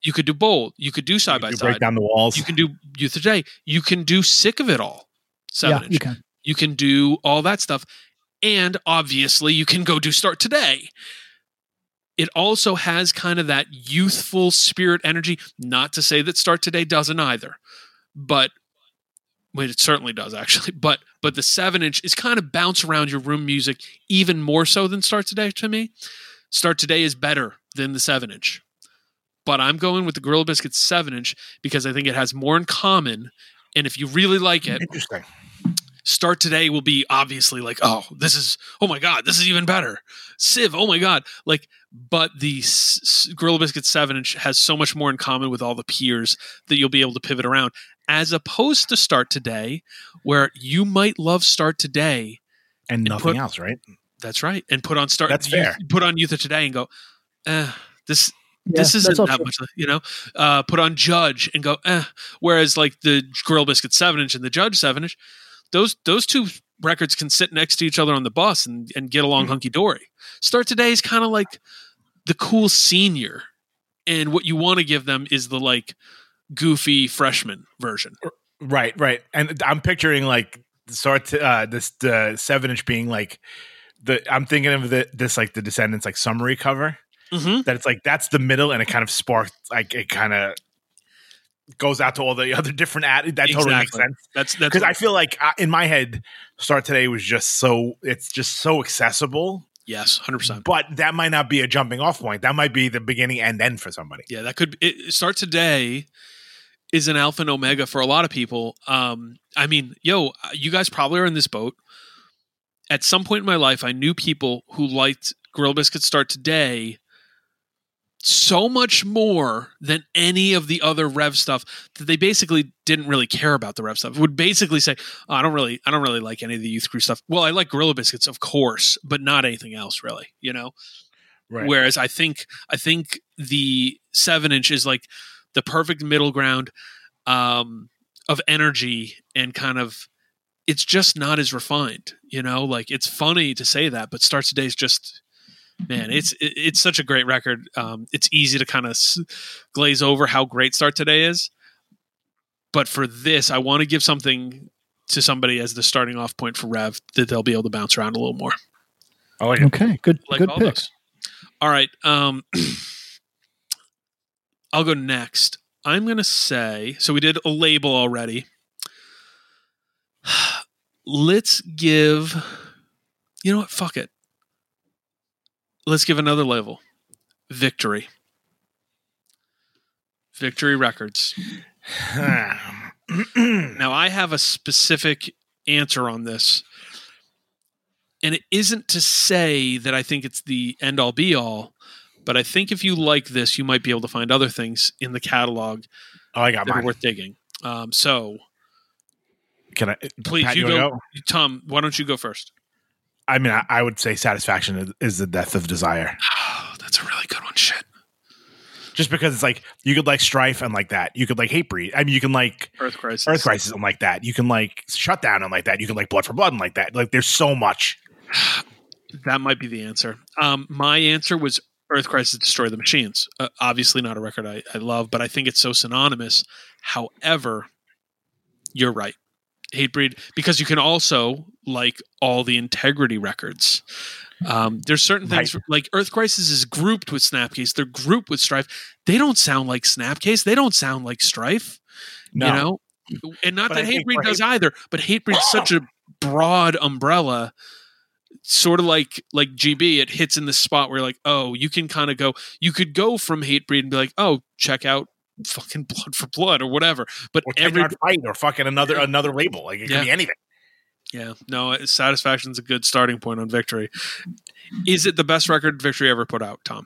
You could do bold. You could do side by You side. break down the walls. You can do Youth of Today. You can do Sick of It All. Seven Yeah, inch. you can. You can do all that stuff. And obviously you can go do Start Today. It also has kind of that youthful spirit energy. Not to say that Start Today doesn't either, but well, it certainly does actually. But but the seven inch is kind of bounce around your room music even more so than Start Today to me. Start Today is better than the seven inch. But I'm going with the Gorilla Biscuit seven inch because I think it has more in common. And if you really like it, Interesting. Start Today will be obviously like, oh, this is, oh my God, this is even better. Civ, oh my God. Like, but the S- S- Gorilla Biscuit seven inch has so much more in common with all the peers that you'll be able to pivot around, as opposed to Start Today, where you might love Start Today. And, And nothing put- else, right? That's right. And put on Start. That's Youth- fair. Put on Youth of Today and go, eh, this, Yeah, this that's isn't all that true. much, you know, uh, put on Judge and go, eh. Whereas like the Gorilla Biscuit seven inch and the Judge seven inch, those, those two records can sit next to each other on the bus and, and get along Mhm. hunky dory. Start Today is kind of like the cool senior. And what you want to give them is the like goofy freshman version. Right, right. And I'm picturing like start to, uh, this the seven inch being like the. I'm thinking of the, this like the Descendants like summary cover. Mm-hmm. That it's like that's the middle, and it kind of sparked like it kind of goes out to all the other different ad. That totally makes Exactly. sense. That's, that's Because what- I feel like uh, in my head, Start Today was just so it's just so accessible. yes, one hundred percent. But that might not be a jumping off point. That might be the beginning and end for somebody. Yeah, that could it, Start Today is an alpha and omega for a lot of people. Um, I mean, yo, you guys probably are in this boat. At some point in my life, I knew people who liked Gorilla Biscuit Start Today so much more than any of the other Rev stuff that they basically didn't really care about the Rev stuff. Would basically say, oh, "I don't really, I don't really like any of the Youth Crew stuff." Well, I like Gorilla Biscuits, of course, but not anything else, really. You know. Right. Whereas I think I think the seven inch is like the perfect middle ground um, of energy and kind of it's just not as refined, you know. Like it's funny to say that, but Start Today is just man, it's it, it's such a great record. Um, it's easy to kind of s- glaze over how great Start Today is, but for this, I want to give something to somebody as the starting off point for Rev that they'll be able to bounce around a little more. I like it. Okay, good Like good all picks. those. All right. Um, I'll go next. I'm going to say, so we did a label already. Let's give, you know what? Fuck it. Let's give another label. Victory. Victory Records. Now, I have a specific answer on this. And it isn't to say that I think it's the end all be all, but I think if you like this, you might be able to find other things in the catalog Oh, I got that are mine. worth digging. Um, so Can I please, Pat, you wanna go, Tom. Why don't you go first? I mean, I, I would say Satisfaction is, is the death of desire. Oh, that's a really good one. Shit. Just because it's like you could like Strife and like that. You could like Hatebreed. I mean, you can like Earth Crisis. Earth Crisis and like that. You can like Shutdown and like that. You can like Blood for Blood and like that. Like there's so much. That might be the answer. Um, my answer was Earth Crisis Destroy the Machines. Uh, obviously not a record I, I love, but I think it's so synonymous. However, you're right. Hatebreed, because you can also like all the Integrity records. Um, there's certain things Right. like Earth Crisis is grouped with Snapcase. They're grouped with Strife. They don't sound like Snapcase. They don't sound like Strife. No. You know? And not But that I think Hatebreed for does Hate- either, but Hatebreed's such a broad umbrella. Sort of like like G B, it hits in the spot where like, oh, you can kind of go, you could go from Hatebreed and be like, oh, check out fucking Blood for Blood or whatever. But Or every every Fight or fucking another another label. Like it Yeah. could be anything. yeah, no, Satisfaction's a good starting point on Victory. Is it the best record Victory ever put out, Tom?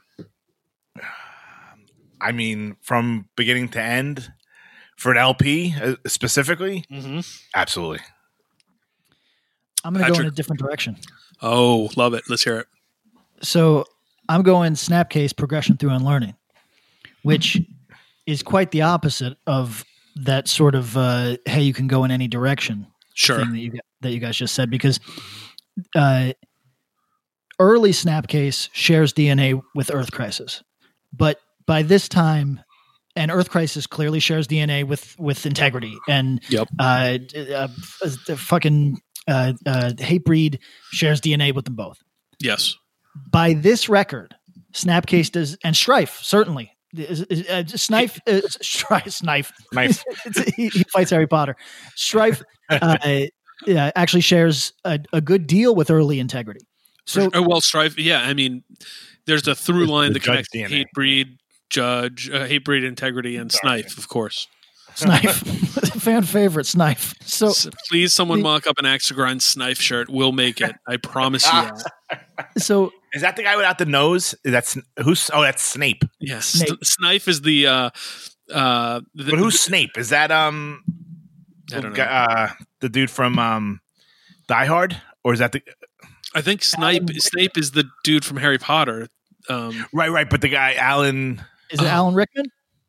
I mean, from beginning to end for an L P uh, specifically, Mm-hmm. absolutely. I'm going to go in Patrick. a different direction. Oh, love it. Let's hear it. So I'm going Snapcase Progression Through Unlearning, which is quite the opposite of that sort of uh, hey, you can go in any direction Sure. thing that you that you guys just said, because uh, early Snapcase shares D N A with Earth Crisis, but by this time, and Earth Crisis clearly shares D N A with with Integrity, and Yep. uh, uh, the fucking uh, uh, Hatebreed shares D N A with them both. Yes. By this record, Snapcase does, and Strife certainly. Is, is, uh, Snife, uh, Strife, Snife. Nice. he, he fights Harry Potter. Strife uh, yeah, actually shares a, a good deal with early Integrity. So, oh, well, Strife. Yeah, I mean, there's the through line the that connects Judge D N A. Hatebreed, Judge, uh, Hatebreed, Integrity, and Sorry. Snife, of course. Snife, fan favorite Snife. So, So please, someone the- mock up an Axe to Grind Snife shirt. We'll make it. I promise you that. so Is that the guy without the nose? Is that Sn- who's? Oh, that's Snape. Yes, Snape. Snife is the. Uh, uh, the But who's Snape? Is that um, I don't the, know. uh, the dude from um, Die Hard, or is that the I think Snipe. Alan Snape is the dude from Harry Potter. Um, right? Right, but the guy Alan. is it Oh. Alan Rickman?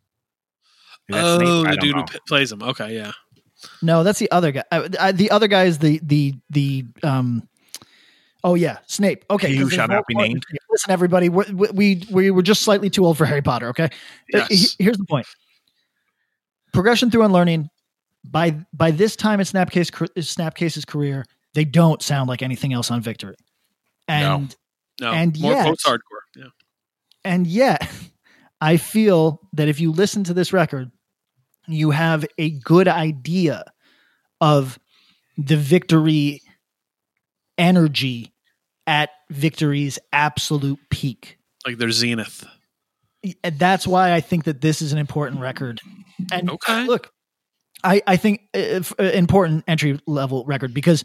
Is that oh, Snape? I the don't dude know. who p- plays him. Okay, yeah. No, that's the other guy. Uh, uh, the other guy is the the the um. Oh yeah, Snape. Okay, He who 'cause shall there's not be no- named. Listen, everybody, we we we were just slightly too old for Harry Potter. Okay, Uh, Yes. he- here's the point: progression through unlearning. By by this time in Snapcase Snapcase's career, they don't sound like anything else on Victory, and No, And more yet- post hardcore. Yeah. and yet, I feel that if you listen to this record, you have a good idea of the Victory energy at Victory's absolute peak. Like their zenith. And that's why I think that this is an important record. And Okay. look, I, I think uh, f- uh, important entry level record because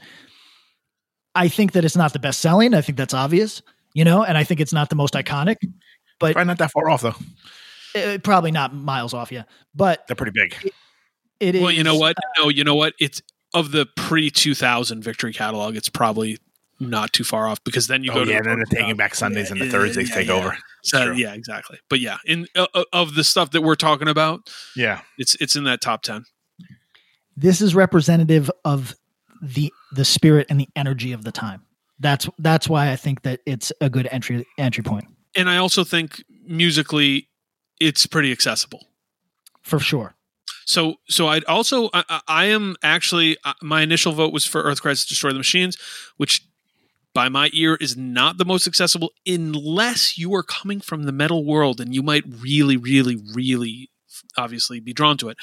I think that it's not the best selling. I think that's obvious, you know, and I think it's not the most iconic, but Probably not that far off though. uh, probably not miles off. Yeah. But They're pretty big. it is. Well, you know what? No, you know what? It's of the pre two thousand Victory catalog. It's probably not too far off because then you Oh go to yeah, the and then they're taking back Sundays and the Yeah, Thursdays yeah, take yeah. over. So, True. yeah, exactly. But yeah, in uh, uh, of the stuff that we're talking about, Yeah, it's it's in that top ten. This is representative of the the spirit and the energy of the time. That's that's why I think that it's a good entry entry point And I also think musically, it's pretty accessible. for sure. So, so I'd also, I, I- I am actually, uh, my initial vote was for Earth Crisis Destroy the Machines, which by my ear is not the most accessible unless you are coming from the metal world and you might really, really, really obviously be drawn to it.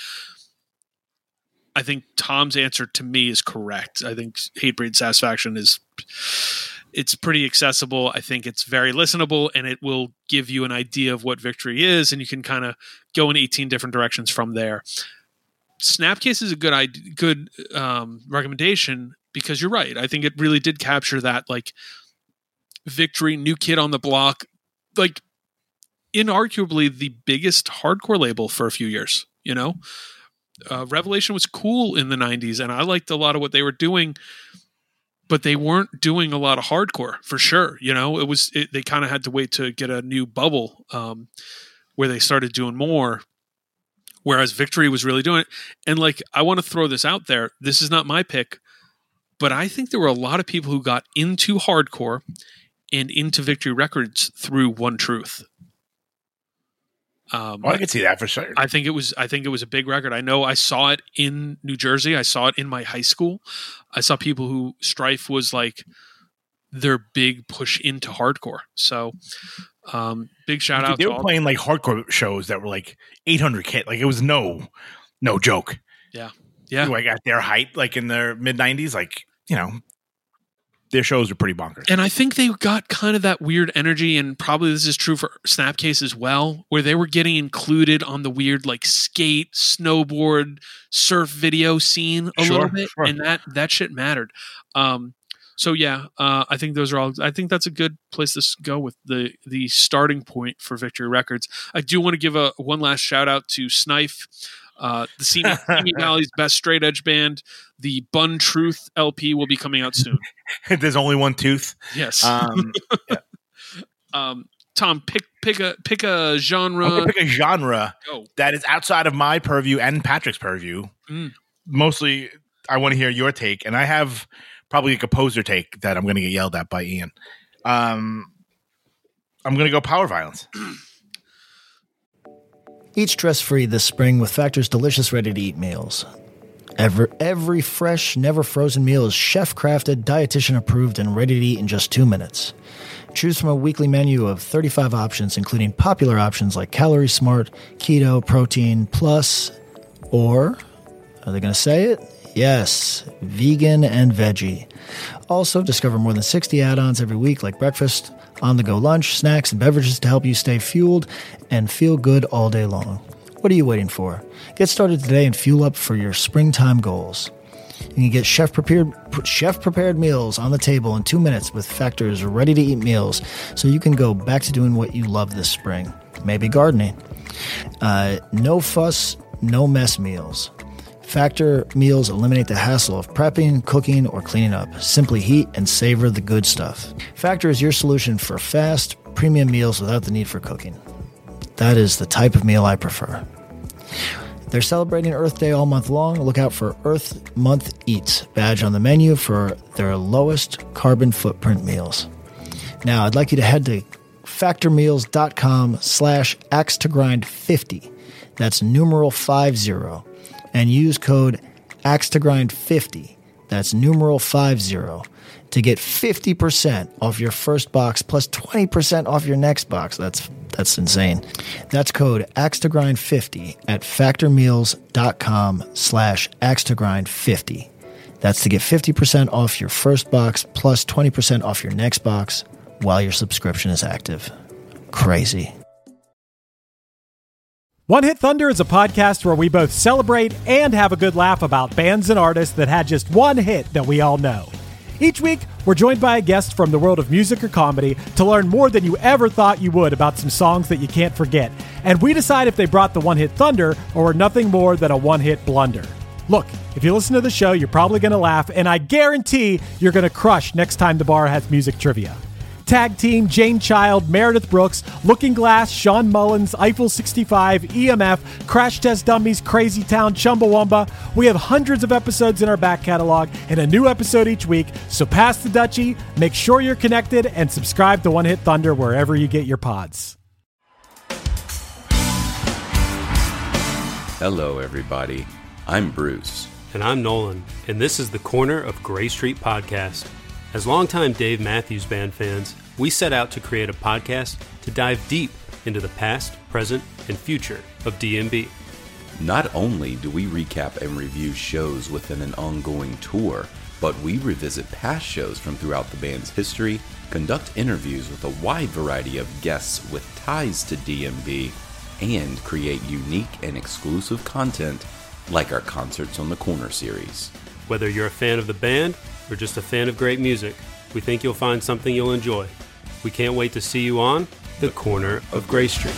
I think Tom's answer to me is correct. I think Hatebreed Satisfaction is, it's pretty accessible. I think it's very listenable and it will give you an idea of what Victory is and you can kind of go in eighteen different directions from there. Snapcase is a good idea, good um, recommendation because you're right. I think it really did capture that like Victory, New Kid on the Block, like inarguably the biggest hardcore label for a few years. You know, uh, Revelation was cool in the nineties, and I liked a lot of what they were doing, but they weren't doing a lot of hardcore for sure. You know, it was it, they kind of had to wait to get a new bubble um, where they started doing more. Whereas Victory was really doing it. And like, I want to throw this out there. This is not my pick, but I think there were a lot of people who got into hardcore and into Victory Records through One Truth. Um, well, I could see that for sure. I think it was, I think it was a big record. I know I saw it in New Jersey. I saw it in my high school. I saw people who Strife was like their big push into hardcore. So, um, big shout out they to were all. playing like hardcore shows that were like eight hundred K. Like it was no, no joke. Yeah. Yeah. Like at their height, like in their mid nineties, like, you know, their shows are pretty bonkers. And I think they got kind of that weird energy, and probably this is true for Snapcase as well, where they were getting included on the weird like skate, snowboard, surf video scene a Sure, little bit, sure. and that that shit mattered. Um, so yeah, uh, I think those are all. I think that's a good place to s- go with the the starting point for Victory Records. I do want to give a one last shout out to Snife. Uh, the Simi Simi Valley's best straight edge band. The Bun Truth L P will be coming out soon. There's only one tooth. Yes. Um, Um, Tom, pick pick a pick a I'm genre. gonna pick a genre Go. that is outside of my purview and Patrick's purview. Mm. Mostly, I want to hear your take, and I have probably a composer take that I'm going to get yelled at by Ian. Um, I'm going to go Power Violence. Eat stress-free this spring with Factor's delicious ready-to-eat meals. Every, every fresh, never frozen meal is chef-crafted, dietitian-approved, and ready to eat in just two minutes. Choose from a weekly menu of thirty-five options, including popular options like Calorie Smart, Keto, Protein, Plus, or, are they going to say it? Yes, vegan and veggie. Also, discover more than sixty add-ons every week like breakfast, on-the-go lunch, snacks, and beverages to help you stay fueled and feel good all day long. What are you waiting for? Get started today and fuel up for your springtime goals. You can get chef-prepared chef-prepared meals on the table in two minutes with Factor's ready-to-eat meals, so you can go back to doing what you love this spring. Maybe gardening. Uh, no fuss, no mess meals. Factor meals eliminate the hassle of prepping, cooking, or cleaning up. Simply heat and savor the good stuff. Factor is your solution for fast, premium meals without the need for cooking. That is the type of meal I prefer. They're celebrating Earth Day all month long. Look out for Earth Month Eats badge on the menu for their lowest carbon footprint meals. Now, I'd like you to head to factormeals.com slash axe to grind 50. That's numeral five zero. And use code axe to grind 50. That's numeral five zero. To get fifty percent off your first box plus twenty percent off your next box. That's that's insane. That's code axe to grind 50 at factormeals.com slash axe to grind 50. That's to get fifty percent off your first box plus twenty percent off your next box while your subscription is active. Crazy. One Hit Thunder is a podcast where we both celebrate and have a good laugh about bands and artists that had just one hit that we all know. Each week, we're joined by a guest from the world of music or comedy to learn more than you ever thought you would about some songs that you can't forget. And we decide if they brought the one-hit thunder or were nothing more than a one-hit blunder. Look, if you listen to the show, you're probably going to laugh, and I guarantee you're going to crush next time the bar has music trivia. Tag Team, Jane Child, Meredith Brooks, Looking Glass, Sean Mullins, Eiffel sixty-five, E M F, Crash Test Dummies, Crazy Town, Chumbawamba. We have hundreds of episodes in our back catalog and a new episode each week, so pass the Dutchie, make sure you're connected, and subscribe to One Hit Thunder wherever you get your pods. Hello, everybody. I'm Bruce. And I'm Nolan, and this is the Corner of Gray Street podcast. As longtime Dave Matthews Band fans, we set out to create a podcast to dive deep into the past, present, and future of D M B. Not only do we recap and review shows within an ongoing tour, but we revisit past shows from throughout the band's history, conduct interviews with a wide variety of guests with ties to D M B, and create unique and exclusive content like our Concerts on the Corner series. Whether you're a fan of the band or just a fan of great music, we think you'll find something you'll enjoy. We can't wait to see you on The Corner of Gray Street.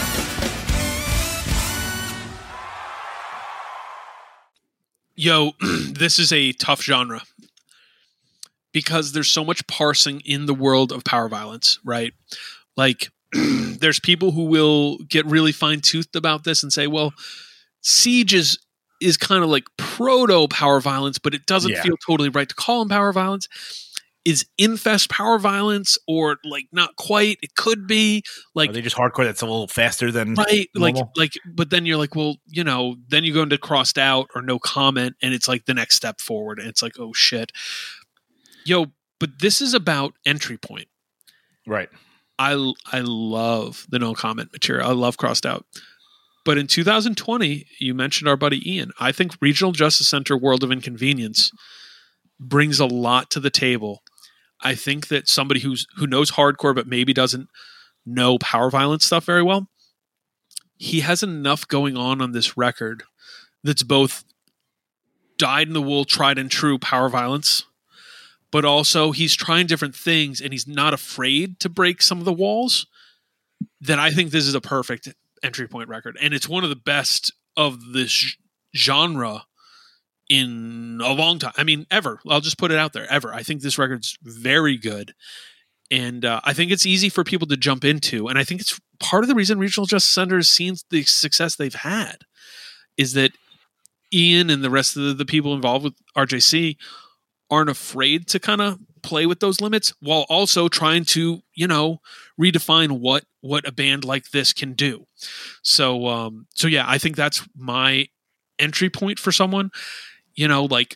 Yo, this is a tough genre because there's so much parsing in the world of power violence, right? Like, there's people who will get really fine-toothed about this and say, well, Siege is is kind of like proto power violence, but it doesn't yeah. feel totally right to call them power violence. Is Infest power violence, or like not quite? It could be like, are they just hardcore that's a little faster than right. normal? Like, like, but then you're like, well, you know, then you go into Crossed Out or No Comment, and it's like the next step forward, and it's like, oh shit, yo. But this is about Entry Point, right? I I love the No Comment material. I love Crossed Out. But in two thousand twenty, you mentioned our buddy Ian. I think Regional Justice Center World of Inconvenience brings a lot to the table. I think that somebody who's who knows hardcore but maybe doesn't know power violence stuff very well, he has enough going on on this record that's both dyed-in-the-wool, tried and true power violence, but also he's trying different things and he's not afraid to break some of the walls. That I think this is a perfect Entry Point record, and it's one of the best of this genre in a long time. I mean, ever. I'll just put it out there, ever. I think this record's very good, and uh, I think it's easy for people to jump into, and I think it's part of the reason Regional Justice Center has seen the success they've had is that Ian and the rest of the, the people involved with R J C aren't afraid to kind of play with those limits while also trying to, you know, redefine what what a band like this can do. So um so yeah, I think that's my entry point for someone. You know, like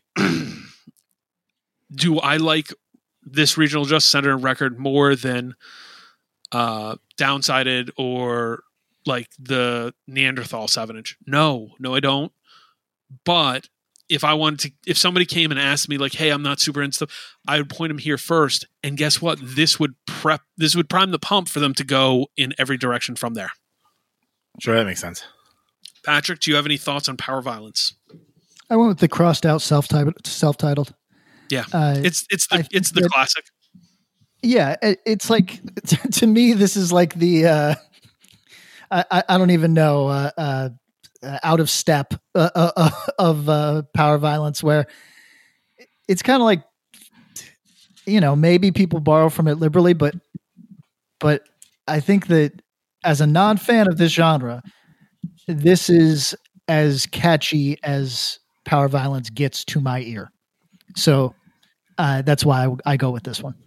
do I like this Regional Justice Center record more than uh Downsided or like the Neanderthal seven inch? No, no, I don't. But if I wanted to, if somebody came and asked me like, hey, I'm not super into stuff, I would point them here first. And guess what? This would prep, this would prime the pump for them to go in every direction from there. Sure. That makes sense. Patrick, do you have any thoughts on Power Violence? I went with the crossed out self-titled. self-titled. Yeah. Uh, it's, it's the, I it's the that, classic. Yeah. It, it's like, to me, this is like the, uh, I, I don't even know, uh, uh, Uh, out of step uh, uh, of uh, Power Violence, where it's kind of like, you know, maybe people borrow from it liberally, but but I think that as a non-fan of this genre, this is as catchy as Power Violence gets to my ear. So uh, that's why I, I go with this one.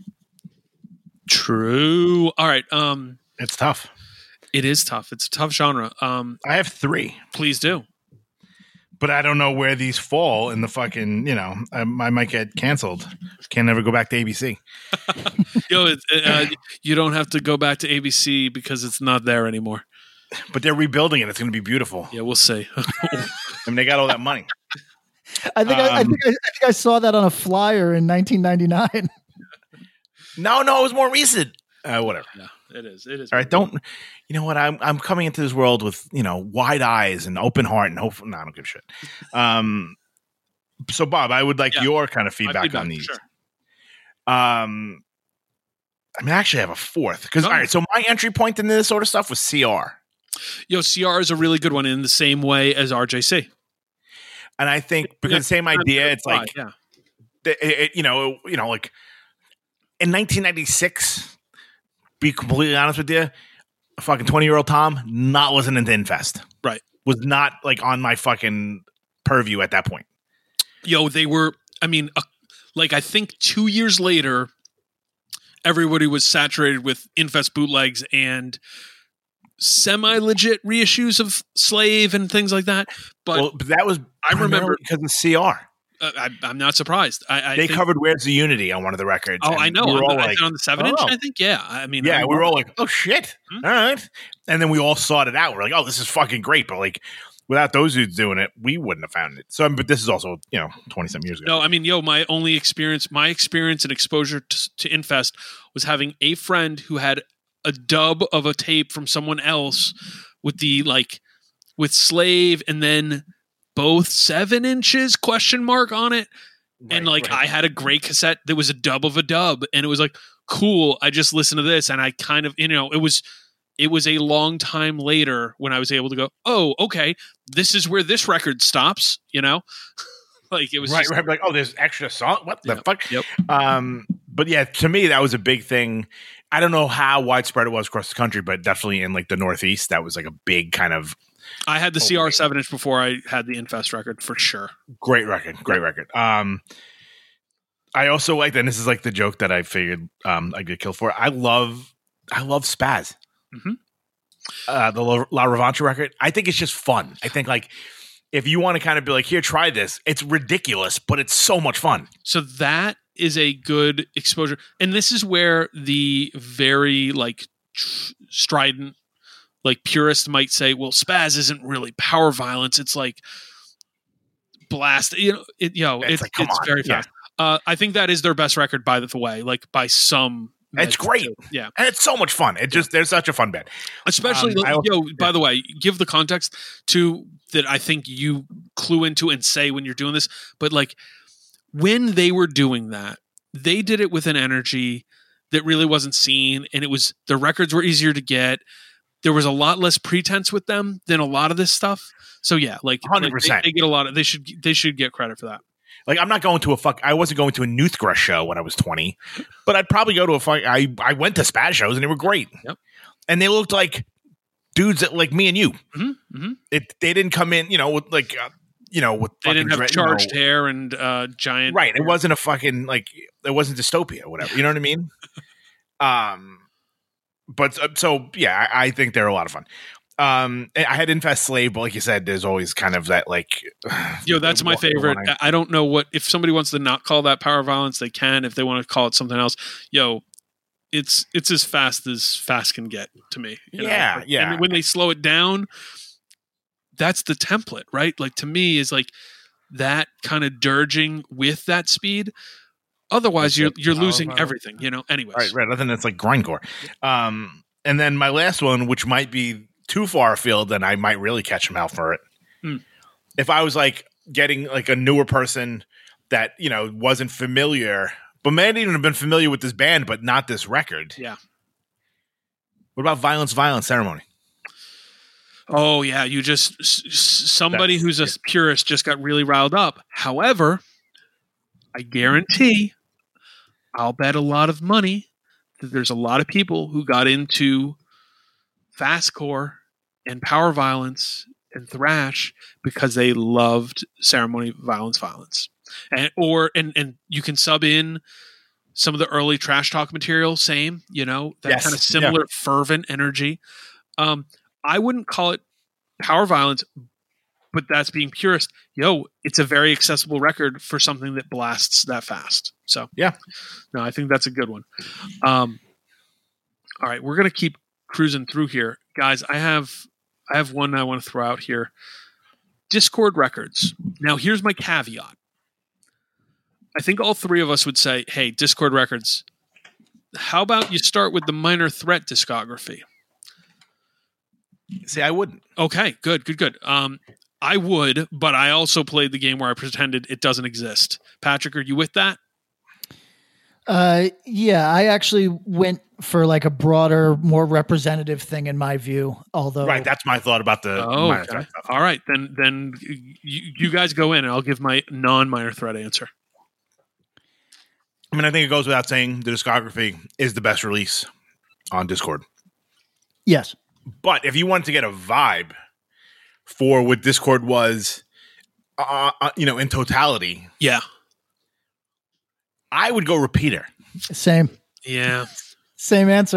True. All right. Um, it's tough. It is tough. It's a tough genre. Um, I have three. Please do. But I don't know where these fall in the fucking, you know, I, I might get canceled. Can't never go back to A B C. Yo, it, uh, you don't have to go back to A B C because it's not there anymore. But they're rebuilding it. It's going to be beautiful. Yeah, we'll see. I mean, they got all that money. I think, um, I, I, think I, I think I saw that on a flyer in nineteen ninety-nine. No, no, it was more recent. Uh, whatever. Yeah, it is. It is. All right, don't. You know what? I'm I'm coming into this world with, you know, wide eyes and open heart and hope. No, I don't give a shit. Um, so Bob, I would like Yeah. your kind of feedback, feedback on these. Sure. Um, I mean, actually, I have a fourth because No. all right. So my entry point in this sort of stuff was C R, Yo, C R is a really good one in the same way as R J C. and I think because Yeah, the same idea, it's like yeah. it, it, you know, you know, like in nineteen ninety-six. Be completely honest with you, fucking twenty year old Tom not wasn't into Infest. Right. Was not like on my fucking purview at that point. Yo, they were, I mean, uh, like I think two years later, everybody was saturated with Infest bootlegs and semi-legit reissues of Slave and things like that. But, well, but that was I remember primarily because of C R. uh, I, I'm not surprised. I, I They think, covered Where's the Unity on one of the records. Oh, and I know. We were on, all the, like, on the seven inch, oh. I think. Yeah. I mean, yeah, I we were all like, oh shit. Hmm? All right. And then we all sought it out. We're like, oh, this is fucking great. But like, without those dudes doing it, we wouldn't have found it. So, but this is also, you know, twenty some years ago. No, I mean, yo, my only experience, my experience and exposure to, to Infest was having a friend who had a dub of a tape from someone else with the like, with Slave and then both seven inches question mark on it. And Right, like, right. I had a great cassette that was a dub of a dub, and it was like, cool. I just listened to this, and I kind of, you know, it was, it was a long time later when I was able to go, oh, okay, this is where this record stops. You know, like it was right, just, right. Like, oh, there's extra song. What the Yep, fuck? yep. Um, but yeah, to me, that was a big thing. I don't know how widespread it was across the country, but definitely in like the Northeast, that was like a big kind of I had the C R seven inch before I had the Infest record for sure. great record. Great record. Um, I also like, and this is like the joke that I figured um, I'd get killed for. I love, I love Spaz. Mhm. Uh, the La, La Revanche record. I think it's just fun. I think like if you want to kind of be like, here, try this. It's ridiculous, but it's so much fun. So that is a good exposure. And this is where the very like tr- strident, like purist might say, well, Spaz isn't really Power Violence. It's like blast, you know, it, yo, It's it's, like, come it's on. very Yeah. fast. Uh, I think that is their best record, by the way, like by some. It's great. Yeah. And it's so much fun. It just, there's such a fun band. Especially, Um, like, I also- yo, by the way, give the context to that I think you clue into and say when you're doing this. But like when they were doing that, they did it with an energy that really wasn't seen. And it was, the records were easier to get. There was a lot less pretense with them than a lot of this stuff. So yeah, like, one hundred like, percent. they, they get a lot of, they should, they should get credit for that. Like I'm not going to a fuck. I wasn't going to a Noothgrass show when I was twenty, but I'd probably go to a fuck. I I went to Spaz shows and they were great. Yep. And they looked like dudes that like me and you. Mm-hmm, mm-hmm. It they didn't come in, you know, with like uh, you know, with they didn't have dra- charged you know, hair and uh, giant. right. It wasn't a fucking like it wasn't dystopia, or whatever. You know what I mean? um, but uh, so yeah, I, I think they're a lot of fun. Um, I had Infest Slave, but like you said, there's always kind of that like. Yo, that's my favorite. I, I don't know what if somebody wants to not call that Power Violence, they can. If they want to call it something else, yo, it's it's as fast as fast can get to me. You yeah, know? yeah. And when they slow it down, that's the template, right? Like to me, is like that kind of dirging with that speed. Otherwise, you're you're losing everything. You know. Anyways, right, right. Other than it's like grindcore. Um, and then my last one, which might be too far afield, then I might really catch him out for it. Hmm. If I was like getting like a newer person that, you know, wasn't familiar, but may not even have been familiar with this band, but not this record. Yeah. What about Violence, Violence Ceremony? Oh yeah, you just s- s- somebody That's, who's a yeah. purist just got really riled up. However, I guarantee, I'll bet a lot of money that there's a lot of people who got into fastcore and power violence and thrash because they loved Ceremony, Violence, Violence, and or and and you can sub in some of the early trash talk material. Same, you know, that Yes, kind of similar yeah. fervent energy. Um, I wouldn't call it power violence, but that's being purist. Yo, it's a very accessible record for something that blasts that fast. So Yeah. no, I think that's a good one. Um, all right, we're gonna keep cruising through here, guys. I have I have one I want to throw out here. Dischord Records. Now, here's my caveat. I think all three of us would say, "Hey, Dischord Records, how about you start with the Minor Threat discography?" See, I wouldn't. Okay, good, good, good. Um, I would, but I also played the game where I pretended it doesn't exist. Patrick, are you with that? Uh, yeah, I actually went for like a broader, more representative thing in my view. Although, Right, that's my thought about the Oh, minor okay. threat stuff. All right. Then, then you, you guys go in, and I'll give my non-minor threat answer. I mean, I think it goes without saying the discography is the best release on Discord. yes, But if you wanted to get a vibe for what Discord was, uh, uh, you know, in totality, Yeah, I would go Repeater. same, yeah. same answer.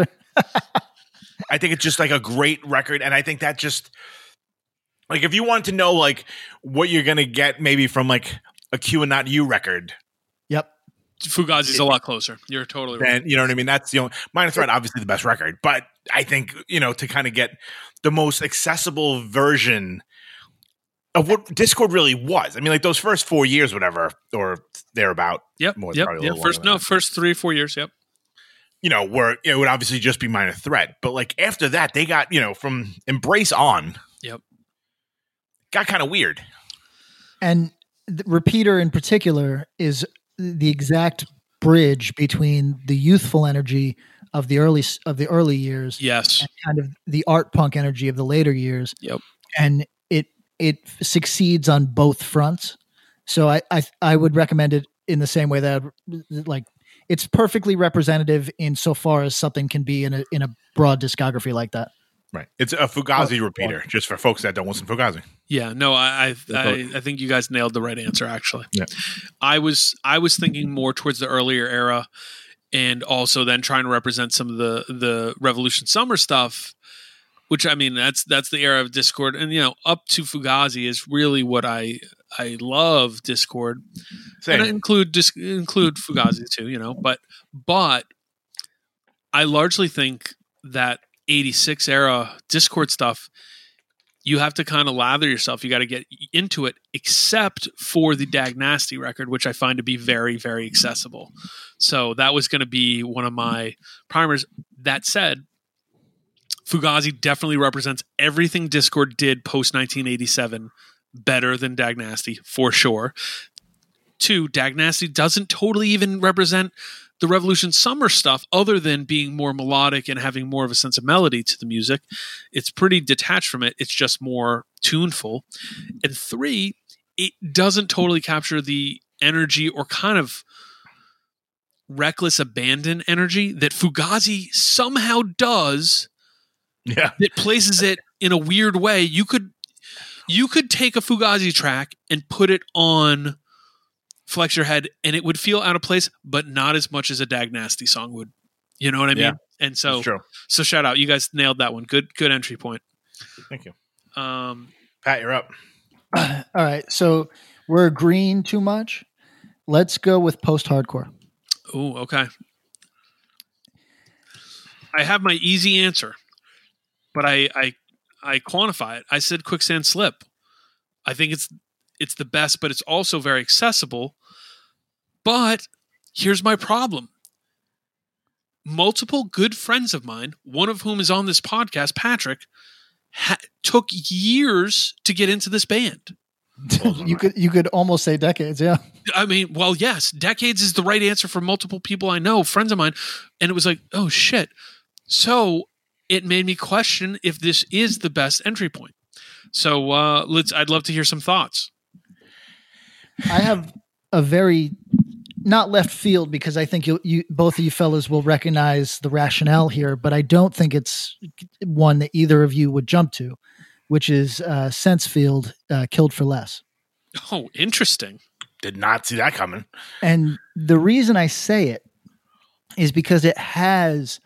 I think it's just like a great record, and I think that just like if you want to know like what you're gonna get maybe from like a Q and Not You record, Yep. Fugazi's a lot closer. You're totally right. then you know what I mean. That's the only Minor Threat, obviously the best record, but I think you know to kind of get the most accessible version of what Discord really was. I mean, like those first four years, whatever, or thereabout. Yep. More, Yep. probably a Yep. little First, longer no, than that. first three, four years. Yep. You know, where it would obviously just be Minor Threat, but like after that, they got you know from Embrace on. Yep. Got kind of weird. And the Repeater in particular is the exact bridge between the youthful energy of the early of the early years Yes. and kind of the art punk energy of the later years. Yep. And it it succeeds on both fronts. So I I, I would recommend it in the same way that I'd, like it's perfectly representative insofar as something can be in a in a broad discography like that. Right. It's a Fugazi Oh, repeater, just for folks that don't listen to Fugazi. Yeah, no, I, I, I, I think you guys nailed the right answer. Actually, Yeah. I was, I was thinking more towards the earlier era, and also then trying to represent some of the the Revolution Summer stuff. Which I mean, that's that's the era of Discord, and you know, up to Fugazi is really what I I love Discord, Same. and I include dis- include Fugazi too. You know, but but I largely think that eighty-six era Discord stuff, you have to kind of lather yourself. You got to get into it, except for the Dag Nasty record, which I find to be very, very accessible. So that was going to be one of my primers. That said, Fugazi definitely represents everything Discord did post nineteen eighty-seven better than Dag Nasty, for sure. Two, Dag Nasty doesn't totally even represent the Revolution Summer stuff other than being more melodic and having more of a sense of melody to the music. It's pretty detached from it. It's just more tuneful. And three, it doesn't totally capture the energy or kind of reckless abandon energy that Fugazi somehow does. Yeah. That places it in a weird way. You could You could take a Fugazi track and put it on Flex Your Head, and it would feel out of place, but not as much as a Dag Nasty song would. You know what I mean? Yeah, and so, that's true. so shout out, you guys nailed that one. Good, good entry point. Thank you, um, Pat. You're up. All right, so we're agreeing too much. Let's go with post-hardcore. Oh, okay. I have my easy answer, but I, I I quantify it. I said Quicksand Slip. I think it's it's the best, but it's also very accessible. But here's my problem. Multiple good friends of mine, one of whom is on this podcast, Patrick, ha- took years to get into this band. you could you could almost say decades, yeah. I mean, well, yes, decades is the right answer for multiple people I know, friends of mine. And it was like, oh, shit. So it made me question if this is the best entry point. So uh, let's. I'd love to hear some thoughts. I have a very not left field because I think you, you both of you fellas will recognize the rationale here, but I don't think it's one that either of you would jump to, which is uh, Sensefield, uh, Killed for Less. Oh, interesting. Did not see that coming. And the reason I say it is because it has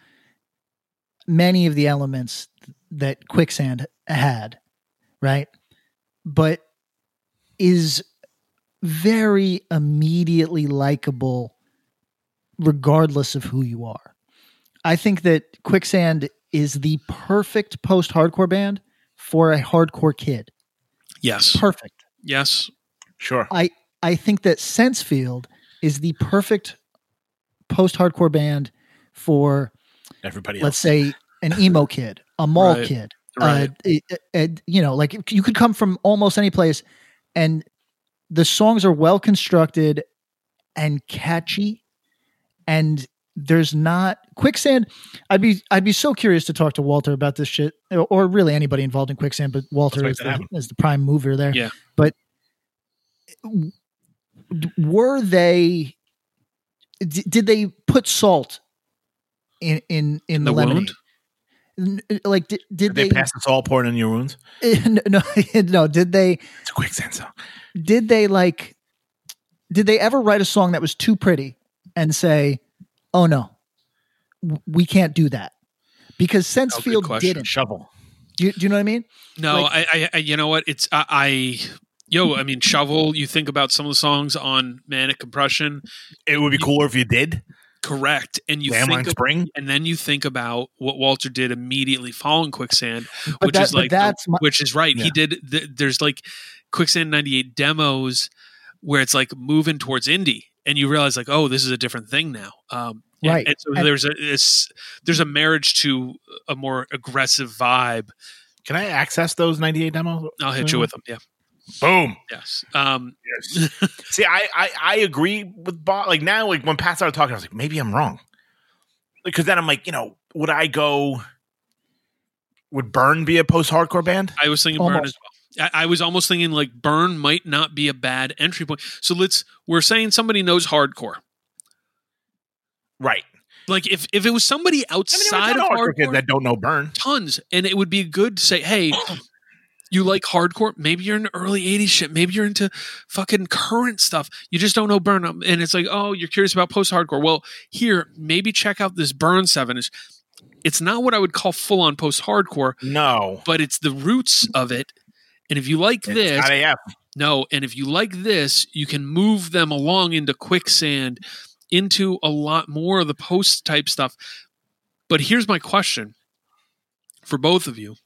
many of the elements that Quicksand had, right? But is very immediately likable regardless of who you are. I think that Quicksand is the perfect post-hardcore band for a hardcore kid. Yes. Perfect. Yes. Sure. I, I think that Sensefield is the perfect post-hardcore band for everybody else. Let's say an emo kid, a mall Right. kid. Right. Uh, it, it, you know, like you could come from almost any place, and the songs are well constructed and catchy, and there's not Quicksand. I'd be I'd be so curious to talk to Walter about this shit, or, or really anybody involved in Quicksand, but Walter Let's is make that the, happen. is the prime mover there. Yeah. But w- were they? d- Did they put salt in in in, In the, the lemonade? wound? N- Like did, did Did they, they? pass the salt pouring in your wounds? no, no. Did they? It's a Quicksand song. Did they like? Did they ever write a song that was too pretty and say, "Oh no, w- we can't do that"? Because Sensefield question. didn't. Shovel. Do you, do you know what I mean? No, Like- I, I, I, you know what? It's I, I, yo, I mean, Shovel. You think about some of the songs on Manic Compression, It would be cooler if you did. correct? And you Landmine think, of, Spring. and then you think about what Walter did immediately following Quicksand, But which that- is but like, the- that's my- which is right. Yeah. He did. The, there's like Quicksand ninety-eight demos where it's like moving towards indie, and you realize like, oh, this is a different thing now. Um, and- Right. And so And- there's a it's, there's a marriage to a more aggressive vibe. Can I access those ninety-eight demos? I'll hit you with them. Yeah. Boom. Yes. Um, Yes. See, I, I I agree with Bob. Like now, like when Pat started talking, I was like, maybe I'm wrong. Because then I'm like, you know, would I go? Would Burn be a post-hardcore band? I was thinking Burn Almost. as well. I, I was almost thinking like Burn might not be a bad entry point. So let's we're saying somebody knows hardcore. Right. Like if, if it was somebody I mean, outside there are of hardcore kids hardcore, that don't know Burn. tons, and it would be good to say, hey, you like hardcore? Maybe you're into early eighties shit. Maybe you're into fucking current stuff. You just don't know Burn. And it's like, oh, you're curious about post hardcore. Well, here, maybe check out this Burn seven inch. It's not what I would call full on post hardcore, No. but it's the roots of it. And if you like It's this, not A F. no, and if you like this, you can move them along into Quicksand, into a lot more of the post type stuff. But here's my question for both of you.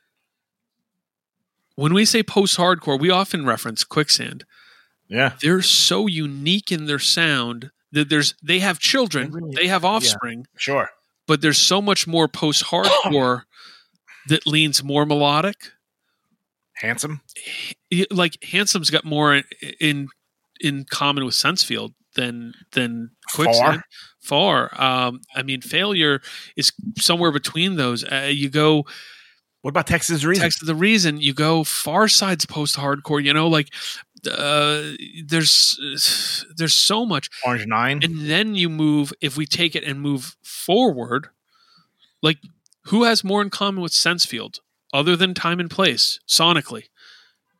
When we say post hardcore, we often reference Quicksand. Yeah. They're so unique in their sound that there's they have children, They really- they have offspring, Sure. but there's so much more post hardcore that leans more melodic. Handsome. Y- Like Handsome's got more in in, in common with Sensefield than than Quicksand. Far. Um, I mean, Failure is somewhere between those. Uh, you go What about Texas Reason? Text of the Reason. You go Far Side's post hardcore. You know, like uh, there's there's so much. Orange Nine. And then you move. If we take it and move forward, like who has more in common with Sensefield other than time and place sonically?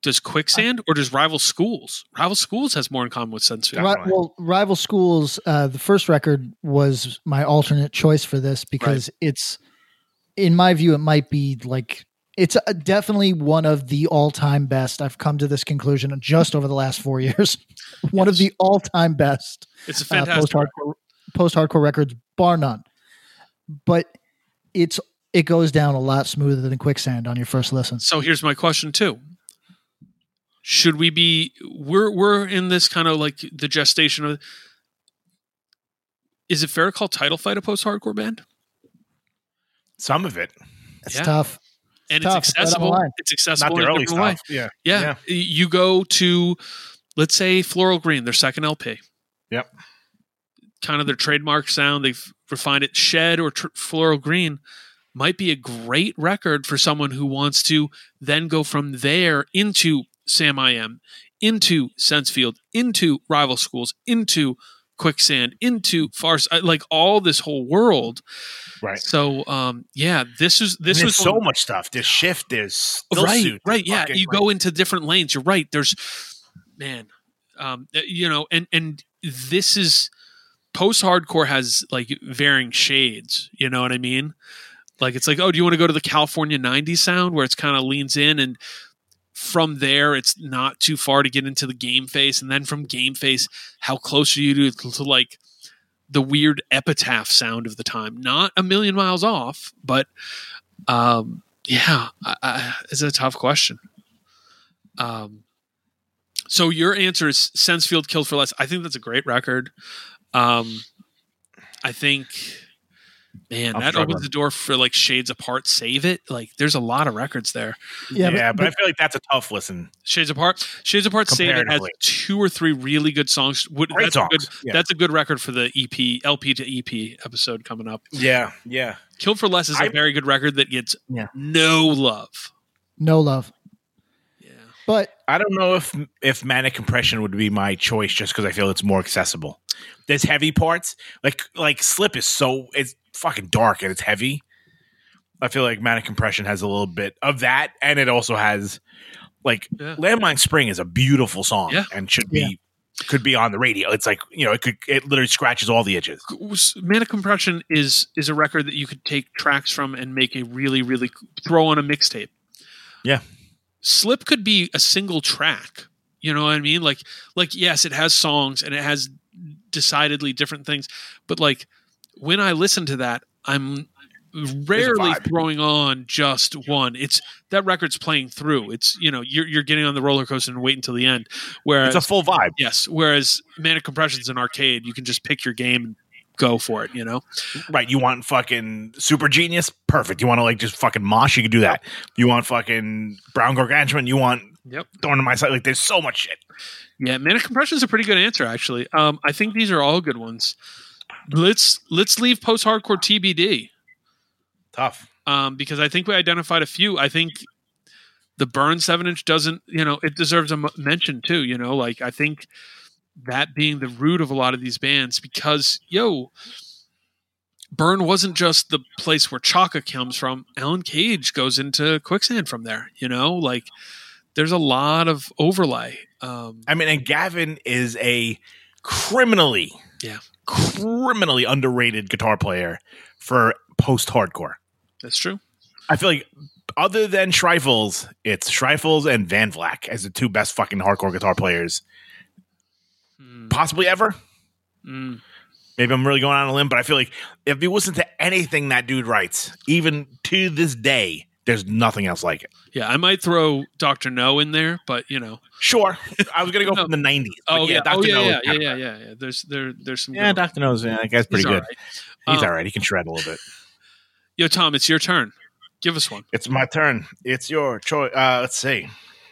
does Quicksand or does Rival Schools? Rival Schools has more in common with Sensefield. Ri- well, Rival Schools, uh, the first record was my alternate choice for this because right. it's, in my view, it might be like, it's a, definitely one of the all-time best. I've come to this conclusion just over the last four years. one yes. of the all-time best. It's a fantastic uh, post-hardcore, post-hardcore records, bar none. But it's it goes down a lot smoother than Quicksand on your first listen. So here's my question too. Should we be we're we're in this kind of like the gestation of, is it fair to call Title Fight a post-hardcore band? Some of it. It's yeah. tough. And it's, it's tough. accessible. It's accessible. Not the early stuff. Way. Yeah. yeah. Yeah. You go to, let's say, Floral Green, their second L P. Yep. Kind of their trademark sound. They've refined it. Shed or tr- Floral Green might be a great record for someone who wants to then go from there into Sam I Am, into Sensefield, into Rival Schools, into Quicksand, into Farce, like all this whole world. Right. So, um, yeah, this is this there's was so one, much stuff. There's Shift. There's right, right. Yeah, fucking, you like, go into different lanes. You're right. There's, man, um, you know, and and this is post-hardcore has like varying shades. You know what I mean? Like it's like, oh, do you want to go to the California nineties sound where it's kind of leans in, and from there it's not too far to get into the Game Face, and then from Game Face, how close are you to, to like the weird Epitaph sound of the time? Not a million miles off, but um, yeah, I, I, it's a tough question. Um, so your answer is Sensefield, Killed for Less. I think that's a great record. Um, I think, man, I'm that struggling. opens the door for like Shades Apart, Save It. Like there's a lot of records there. Yeah, yeah, but, but, but I feel like that's a tough listen. Shades Apart, Shades Apart, Save It has two or three really good songs. Would, Great that's songs. A good, yeah. That's a good record for the E P, L P to E P episode coming up. Yeah, yeah. Killed for Less is a I, very good record that gets yeah. no love. No love. Yeah. But I don't know if if Manic Compression would be my choice just because I feel it's more accessible. There's heavy parts. Like like Slip is so it's fucking dark and it's heavy. I feel like Manic Compression has a little bit of that, and it also has like yeah. Landmine Spring is a beautiful song yeah. and should be yeah. could be on the radio. It's like, you know, it could it literally scratches all the edges. Manic Compression is is a record that you could take tracks from and make a really really throw on a mixtape. Yeah. Slip could be a single track. You know what I mean? Like like yes, it has songs and it has decidedly different things, but like when I listen to that, I'm rarely throwing on just one. It's that record's playing through. It's, you know, you're you're getting on the roller coaster and wait until the end. Whereas it's a full vibe. Yes. Whereas Manic Compression's an arcade. You can just pick your game and go for it, you know? Right. You want fucking Super Genius? Perfect. You want to like just fucking mosh? You can do that. You want fucking Brown Gargantuan? You want yep. Thorn in My Side? Like there's so much shit. Yeah, Manic Compression is a pretty good answer, actually. Um, I think these are all good ones. Let's let's leave post-hardcore T B D. Tough. Um, because I think we identified a few. I think the Burn seven inch doesn't, you know, it deserves a m- mention too, you know, like I think that being the root of a lot of these bands, because, yo, Burn wasn't just the place where Chaka comes from. Alan Cage goes into Quicksand from there, you know, like there's a lot of overlay. Um, I mean, and Gavin is a criminally, yeah, criminally underrated guitar player for post-hardcore. That's true. I feel like other than Schreifels, it's Schreifels and Van Vleck as the two best fucking hardcore guitar players mm. possibly ever. Mm. Maybe I'm really going on a limb, but I feel like if you listen to anything that dude writes, even to this day, there's nothing else like it. Yeah, I might throw Doctor No in there, but you know, sure. I was gonna go no. from the nineties. Oh yeah, Doctor oh yeah, No yeah, yeah, yeah, yeah, yeah. There's there, there's some. Yeah, Doctor No's. Yeah, that guy's pretty He's good. Right. He's um, all right. He can shred a little bit. Yo, Tom, it's your turn. Give us one. It's my turn. It's your choice. Uh, let's see.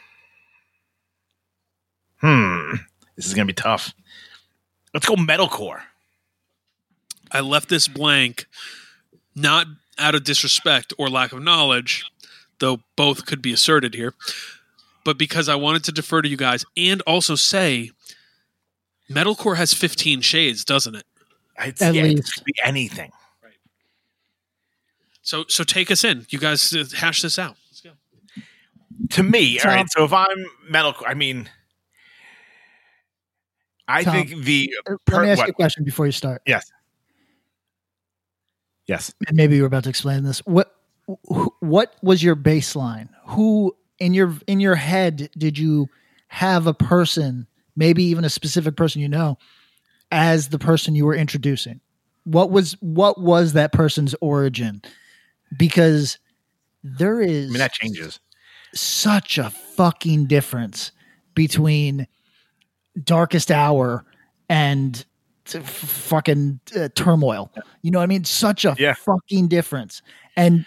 Hmm. This is gonna be tough. Let's go metalcore. I left this blank, not out of disrespect or lack of knowledge, though both could be asserted here, but because I wanted to defer to you guys and also say metalcore has fifteen shades, doesn't it? It's, At yeah, least. it could be anything. Right. So, so take us in. You guys uh, hash this out. Let's go. To me, Tom, all right. So if I'm metal, I mean, I Tom, think the. Let Per, me ask what? you a question before you start. Yes. Yes. And maybe you were about to explain this. What what was your baseline? Who in your in your head did you have a person, maybe even a specific person you know, as the person you were introducing? What was what was that person's origin? Because there is I mean, that changes. Such a fucking difference between Darkest Hour and t- f- fucking uh, Turmoil. You know what I mean? Such a Yeah. fucking difference. And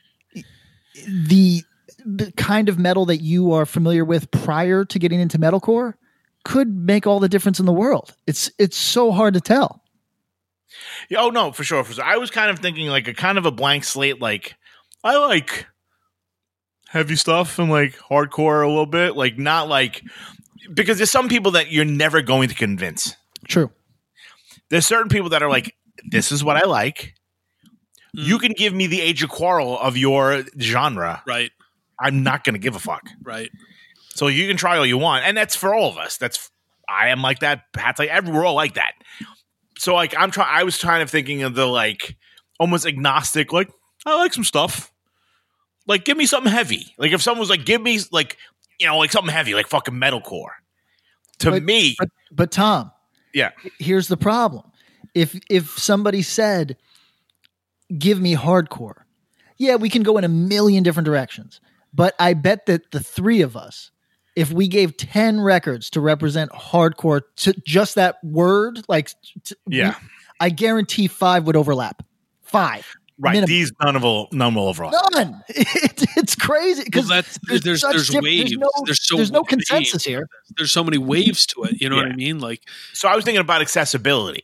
the, the kind of metal that you are familiar with prior to getting into metalcore could make all the difference in the world. It's it's so hard to tell. Yeah, oh no, for sure, for sure. I was kind of thinking like a kind of a blank slate. Like I like heavy stuff and like hardcore a little bit. Like not like because there's some people that you're never going to convince. True. There's certain people that are like, this is what I like. Mm. You can give me the Age of Quarrel of your genre. Right. I'm not going to give a fuck. Right. So you can try all you want. And that's for all of us. That's, I am like that. Pat's like, we're all like that. So like, I'm trying, I was trying of thinking of the like almost agnostic, like, I like some stuff. Like, give me something heavy. Like if someone was like, give me like, you know, like something heavy, like fucking metalcore. To but, me. But, but Tom. Yeah. Here's the problem. If if somebody said, give me hardcore, yeah, we can go in a million different directions. But I bet that the three of us, if we gave ten records to represent hardcore, to just that word, like, to, yeah, we, I guarantee five would overlap. Five. Right. Minimum. These none of all, none will overall. None. It, it's crazy because well, that's there's there's such there's diff- waves. There's no, there's, so there's no waves. consensus here. There's so many waves to it. You know yeah. what I mean? Like, so I was thinking about accessibility.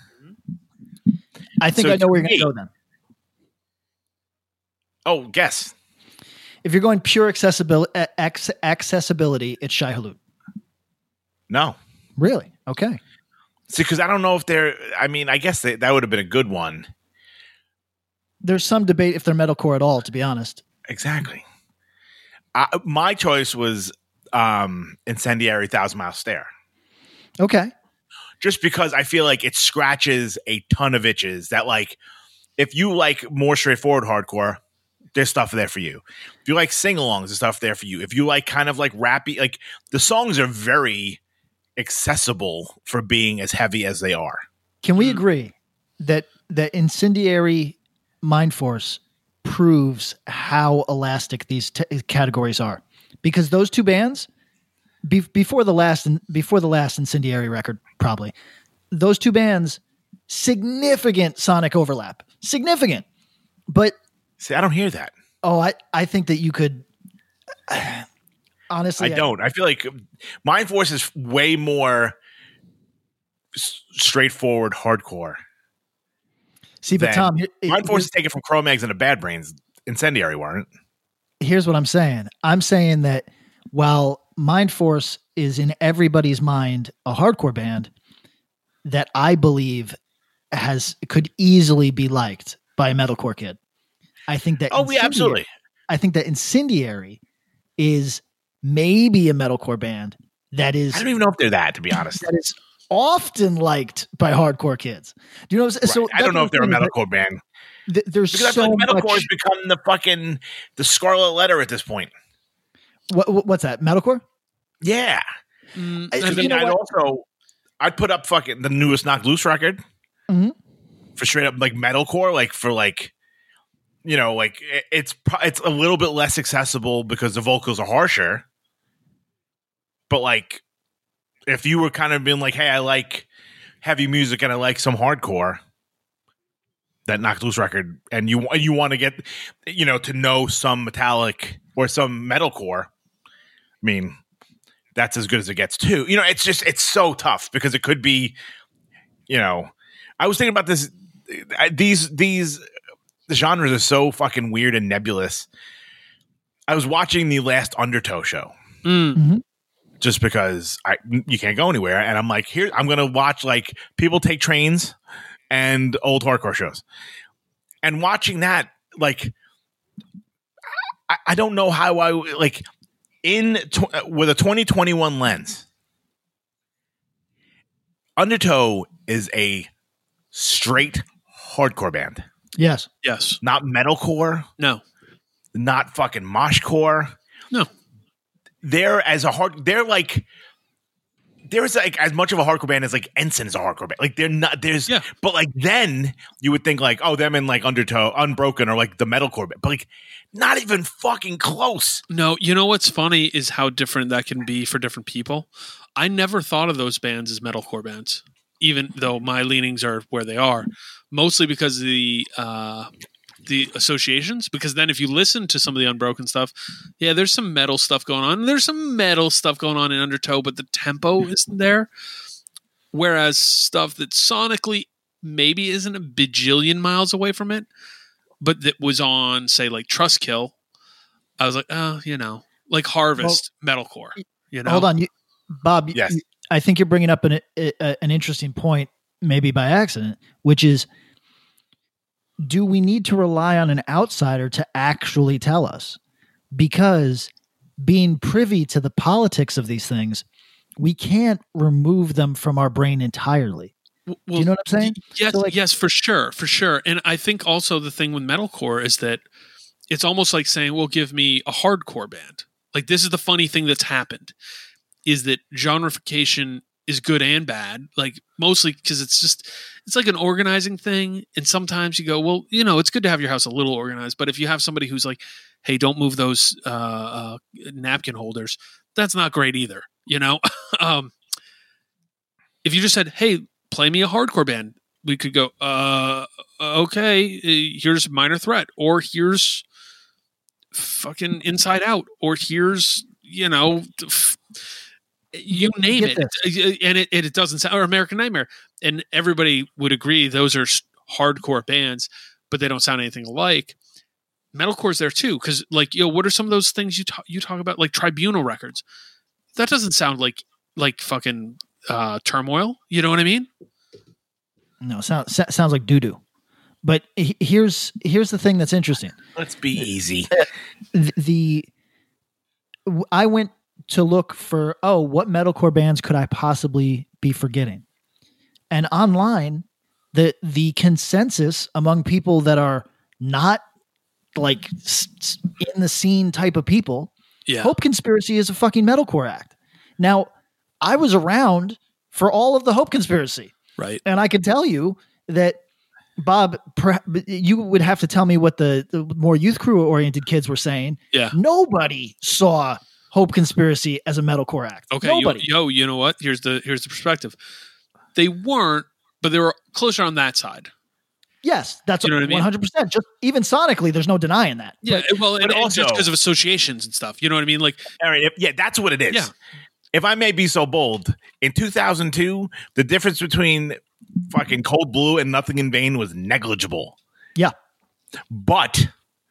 I think so I know where you're me, going to go then. Oh, guess. If you're going pure accessibility, ac- accessibility, it's Shai Hulud. No. Really? Okay. See, because I don't know if they're. I mean, I guess they, that would have been a good one. There's some debate if they're metalcore at all, to be honest. Exactly. I, my choice was um, Incendiary Thousand Mile Stare. Okay. Just because I feel like it scratches a ton of itches that, like, if you like more straightforward hardcore, there's stuff there for you. If you like sing-alongs, there's stuff there for you. If you like kind of like rappy, like the songs are very accessible for being as heavy as they are. Can we agree that that Incendiary Mind Force proves how elastic these t- categories are? Because those two bands, be- before the last before the last Incendiary record, probably those two bands, significant sonic overlap, significant. But see, I don't hear that. Oh, I, I think that you could. Uh, honestly, I don't. I, I feel like Mind Force is way more s- straightforward hardcore. See, but Tom, it, Mind Force is taken from Cro-Mags and the Bad Brains. Incendiary weren't. Here's what I'm saying. I'm saying that while Mind Force is in everybody's mind a hardcore band, that I believe has could easily be liked by a metalcore kid. I think that. Oh, yeah, absolutely. I think that Incendiary is maybe a metalcore band that is. I don't even know if they're that, to be honest. That is often liked by hardcore kids. Do you know? What I'm right. So I don't know if they're a metalcore band. Th- there's because so I feel like metalcore much. has become the fucking the Scarlet Letter at this point. What, what what's that? Metalcore? Yeah. Mm, I, you mean, know I'd what? also I'd put up fucking the newest Knocked Loose record Mm-hmm. for straight up like metalcore, like for like. You know, like it, it's it's a little bit less accessible because the vocals are harsher. But like, if you were kind of being like, "Hey, I like heavy music and I like some hardcore," that Knocked Loose record, and you you want to get, you know, to know some metallic or some metalcore, I mean, that's as good as it gets too. You know, it's just it's so tough because it could be, you know, I was thinking about this. These these. The genres are so fucking weird and nebulous. I was watching the last Undertow show mm. Mm-hmm. just because I you can't go anywhere, and I'm like, here I'm gonna watch like people take trains and old hardcore shows, and watching that, like, I, I don't know how I like. in tw- with a twenty twenty-one lens, Undertow is a straight hardcore band. Yes. Yes. Not metalcore. No. Not fucking moshcore. No. They're as a hard. They're like. There's like as much of a hardcore band as like Ensign is a hardcore band. Like they're not. There's. Yeah. But like then you would think like oh them and like Undertow, Unbroken or like the metalcore band. But like not even fucking close. No. You know what's funny is how different that can be for different people. I never thought of those bands as metalcore bands, even though my leanings are where they are. Mostly because of the uh, the associations. Because then if you listen to some of the Unbroken stuff, yeah, there's some metal stuff going on. There's some metal stuff going on in Undertow, but the tempo isn't there. Whereas stuff that sonically maybe isn't a bajillion miles away from it, but that was on, say, like Trustkill, I was like, oh, you know, like Harvest well, metalcore. You know, hold on, you, Bob. Yes. You, I think you're bringing up an a, an interesting point, maybe by accident, which is. Do we need to rely on an outsider to actually tell us? Because being privy to the politics of these things, we can't remove them from our brain entirely. Well, Do you know what I'm saying? Yes, so like, yes, for sure, for sure. And I think also the thing with metalcore is that it's almost like saying, well, give me a hardcore band. Like this is the funny thing that's happened is that genreification is good and bad, like mostly because it's just, it's like an organizing thing. And sometimes you go, well, you know, it's good to have your house a little organized, but if you have somebody who's like, hey, don't move those uh, uh, napkin holders, that's not great either. You know, um, if you just said, hey, play me a hardcore band, we could go, uh, okay, here's Minor Threat, or here's fucking Inside Out, or here's, you know, f- you name it, this. and it, it doesn't sound, or American Nightmare, and everybody would agree those are hardcore bands, but they don't sound anything alike. Metalcore's there too, because like, yo, what are some of those things you talk you talk about, like Tribunal Records? That doesn't sound like like fucking uh, Turmoil. You know what I mean? No, sounds sounds like doo doo. But he, here's here's the thing that's interesting. Let's be easy. The, the I went to look for, oh, what metalcore bands could I possibly be forgetting? And online, the the consensus among people that are not like s- in the scene type of people, yeah. Hope Conspiracy is a fucking metalcore act. Now, I was around for all of the Hope Conspiracy. Right. And I can tell you that, Bob, you would have to tell me what the, the more youth crew oriented kids were saying. Yeah. Nobody saw Hope Conspiracy as a metalcore act. Okay. Nobody. Yo, yo, you know what? Here's the here's the perspective. They weren't, but they were closer on that side. Yes, that's you know what I mean? one hundred percent. Just even sonically, there's no denying that. Yeah, but, well, and, but and also just because of associations and stuff. You know what I mean? Like, all right, if, yeah, that's what it is. Yeah. If I may be so bold, in two thousand two, the difference between fucking Cold Blue and Nothing in Vain was negligible. Yeah, but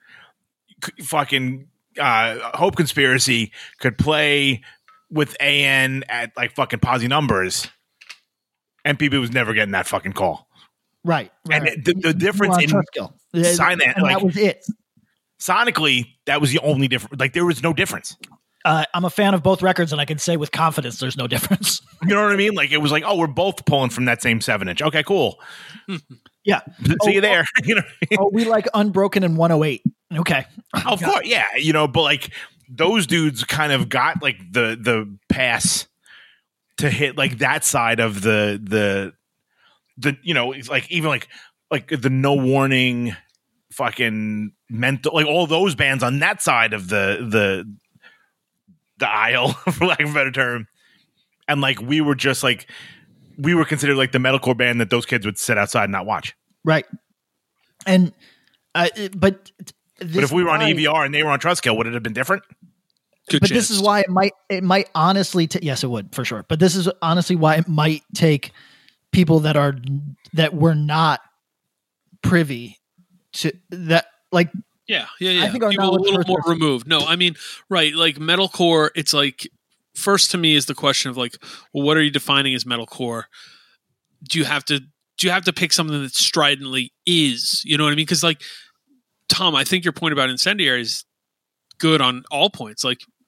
fucking uh, Hope Conspiracy could play with A N at like fucking posse numbers, and P B was never getting that fucking call. right. right. And it- the, the difference in sign and like, that was it. sonically, that was the only difference. Like there was no difference. Uh, I'm a fan of both records, and I can say with confidence there's no difference. You know what I mean? Like it was like, oh, we're both pulling from that same seven inch. Okay, cool. Yeah. See Oh, you there. You know what I mean? Oh, we like Unbroken and one oh eight. Okay. Of course, yeah. You know, but like those dudes kind of got like the the pass to hit like that side of the the the you know, it's like even like like the No Warning fucking mental, like all those bands on that side of the the the aisle, for lack of a better term. And like we were just like we were considered like the metalcore band that those kids would sit outside and not watch. Right. And uh, but this But if we were on why, E V R and they were on Trustkill, would it have been different? good but chance. this is why it might it might honestly t- yes it would for sure. But this is honestly why it might take people that are that were not privy to that, like Yeah, yeah, yeah. I think our People a knowledge little first more person- removed. No, I mean, right, like metalcore, it's like, first to me is the question of like, well, what are you defining as metalcore? Do you have to do you have to pick something that stridently is? You know what I mean? Because like, Tom, I think your point about Incendiary is good on all points. Like,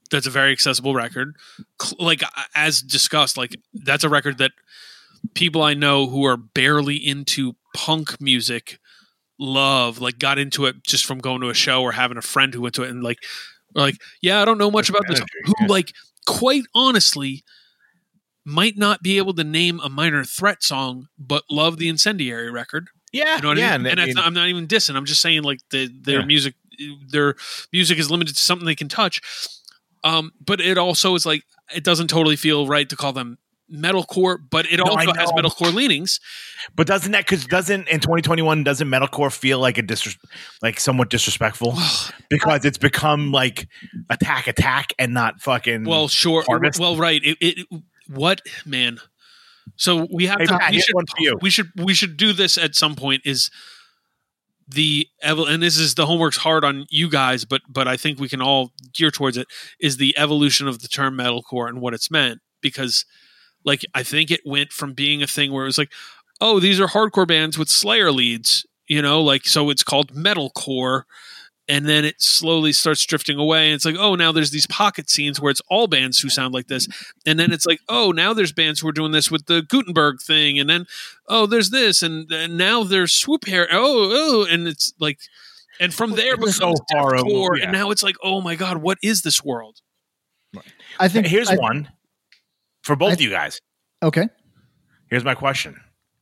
That's a very accessible record. Like, as discussed, like that's a record that people I know who are barely into punk music love, like got into it just from going to a show or having a friend who went to it and like, or like, yeah, I don't know much about this. Who like, quite honestly, might not be able to name a Minor Threat song, but love the Incendiary record. Yeah, you know what yeah, I mean? And, and not, I'm not even dissing. I'm just saying like the, their yeah. music, their music is limited to something they can touch. Um, but it also is like it doesn't totally feel right to call them metalcore, but it no, also has metalcore leanings. But doesn't that because doesn't in twenty twenty-one doesn't metalcore feel like a dis like somewhat disrespectful because it's become like attack attack and not fucking well sure harvest. Well right it, it what man so we have hey, to Pat, we, should, we should we should do this at some point is the and this is the homework's hard on you guys but but I think we can all gear towards it is the evolution of the term metalcore and what it's meant because like I think it went from being a thing where it was like oh these are hardcore bands with Slayer leads you know like so it's called metalcore and then it slowly starts drifting away and it's like oh now there's these pocket scenes where it's all bands who sound like this and then it's like oh now there's bands who are doing this with the Gutenberg thing and then oh there's this and, and now there's Swoop Hair oh oh and it's like and from there becomes so deathcore yeah. and now it's like oh my god what is this world? I think here's I, one for both I, of you guys. Okay, here's my question: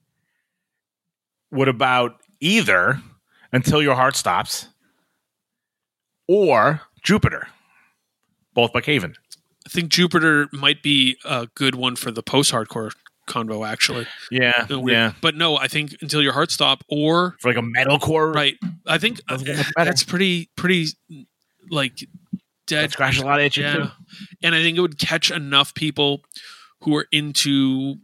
what about either Until Your Heart Stops or Jupiter, both by Caven? I think Jupiter might be a good one for the post-hardcore convo, actually. Yeah, yeah. But no, I think Until Your Heart Stop or for like a metalcore, right? I think uh, that's pretty, pretty like dead. Scratch a lot of itches, yeah. And I think it would catch enough people who are into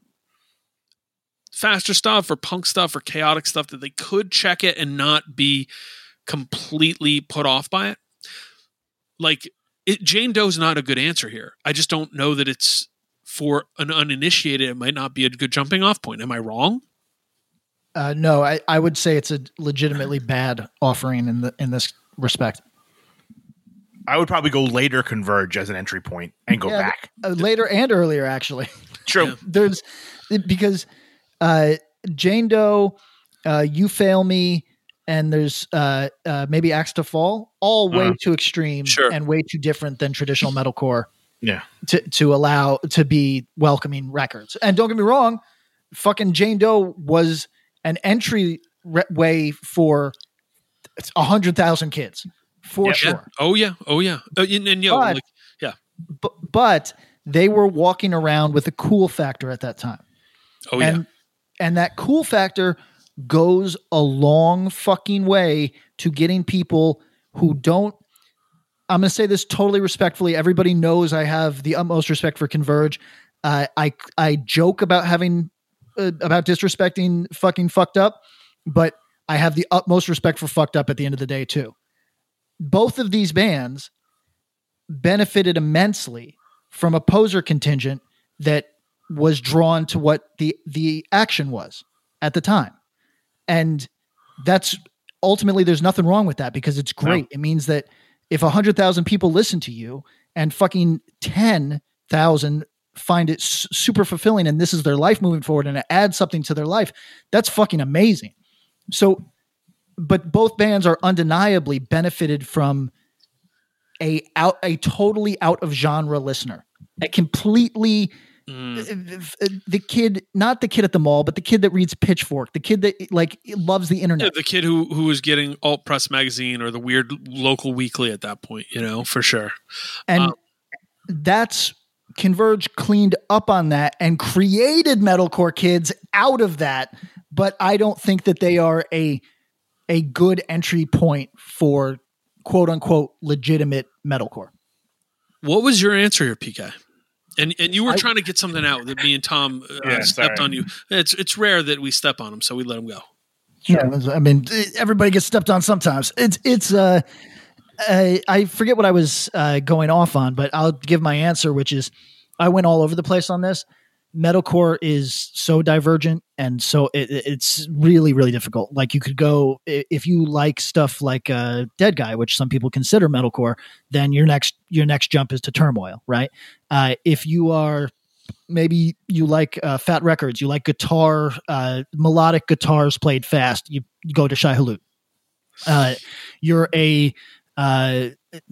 faster stuff or punk stuff or chaotic stuff that they could check it and not be completely put off by it. Like it, Jane Doe's not a good answer here. I just don't know that it's for an uninitiated. It might not be a good jumping off point. Am I wrong? Uh, no, I, I would say it's a legitimately bad offering in the in this respect. I would probably go later Converge as an entry point and go yeah, back uh, later and earlier. Actually, true. Yeah. There's because uh, Jane Doe, uh, You Fail Me. And there's uh, uh, maybe Axe to Fall, all way uh, too extreme sure. and way too different than traditional metalcore. Yeah, to to allow to be welcoming records. And don't get me wrong, fucking Jane Doe was an entry re- way for a hundred thousand kids for yeah, sure. Yeah. Oh yeah, oh yeah, uh, and, and, you know, but, like, yeah. But, but they were walking around with a cool factor at that time. Oh and, yeah, and that cool factor goes a long fucking way to getting people who don't, I'm going to say this totally respectfully. Everybody knows I have the utmost respect for Converge. Uh, I, I joke about having, uh, about disrespecting fucking Fucked Up, but I have the utmost respect for Fucked Up at the end of the day too. Both of these bands benefited immensely from a poser contingent that was drawn to what the, the action was at the time. And that's ultimately, there's nothing wrong with that because it's great. No. It means that if a hundred thousand people listen to you and fucking ten thousand find it s- super fulfilling and this is their life moving forward and it adds something to their life, that's fucking amazing. So, but both bands are undeniably benefited from a out, a totally out of genre listener, a completely, Mm. the kid, not the kid at the mall, but the kid that reads Pitchfork, the kid that like loves the internet. Yeah, the kid who who was getting Alt Press magazine or the weird local weekly at that point, you know, for sure. And um, that's Converge cleaned up on that and created metalcore kids out of that. But I don't think that they are a a good entry point for quote unquote legitimate metalcore. What was your answer here, P K? And and you were I, trying to get something out that me and Tom uh, yeah, stepped sorry. on you. It's it's rare that we step on him, so we let him go. Sure. Yeah, I mean, everybody gets stepped on sometimes. It's it's. Uh, I, I forget what I was uh, going off on, but I'll give my answer, which is I went all over the place on this. metalcore is so divergent, and so it, it's really, really difficult. Like you could go, if you like stuff like uh, Dead Guy, which some people consider metalcore, then your next your next jump is to Turmoil, right? Uh, if you are maybe you like uh, Fat Records, you like guitar, uh, melodic guitars played fast, you, you go to Shai Hulud. Uh, you're a uh,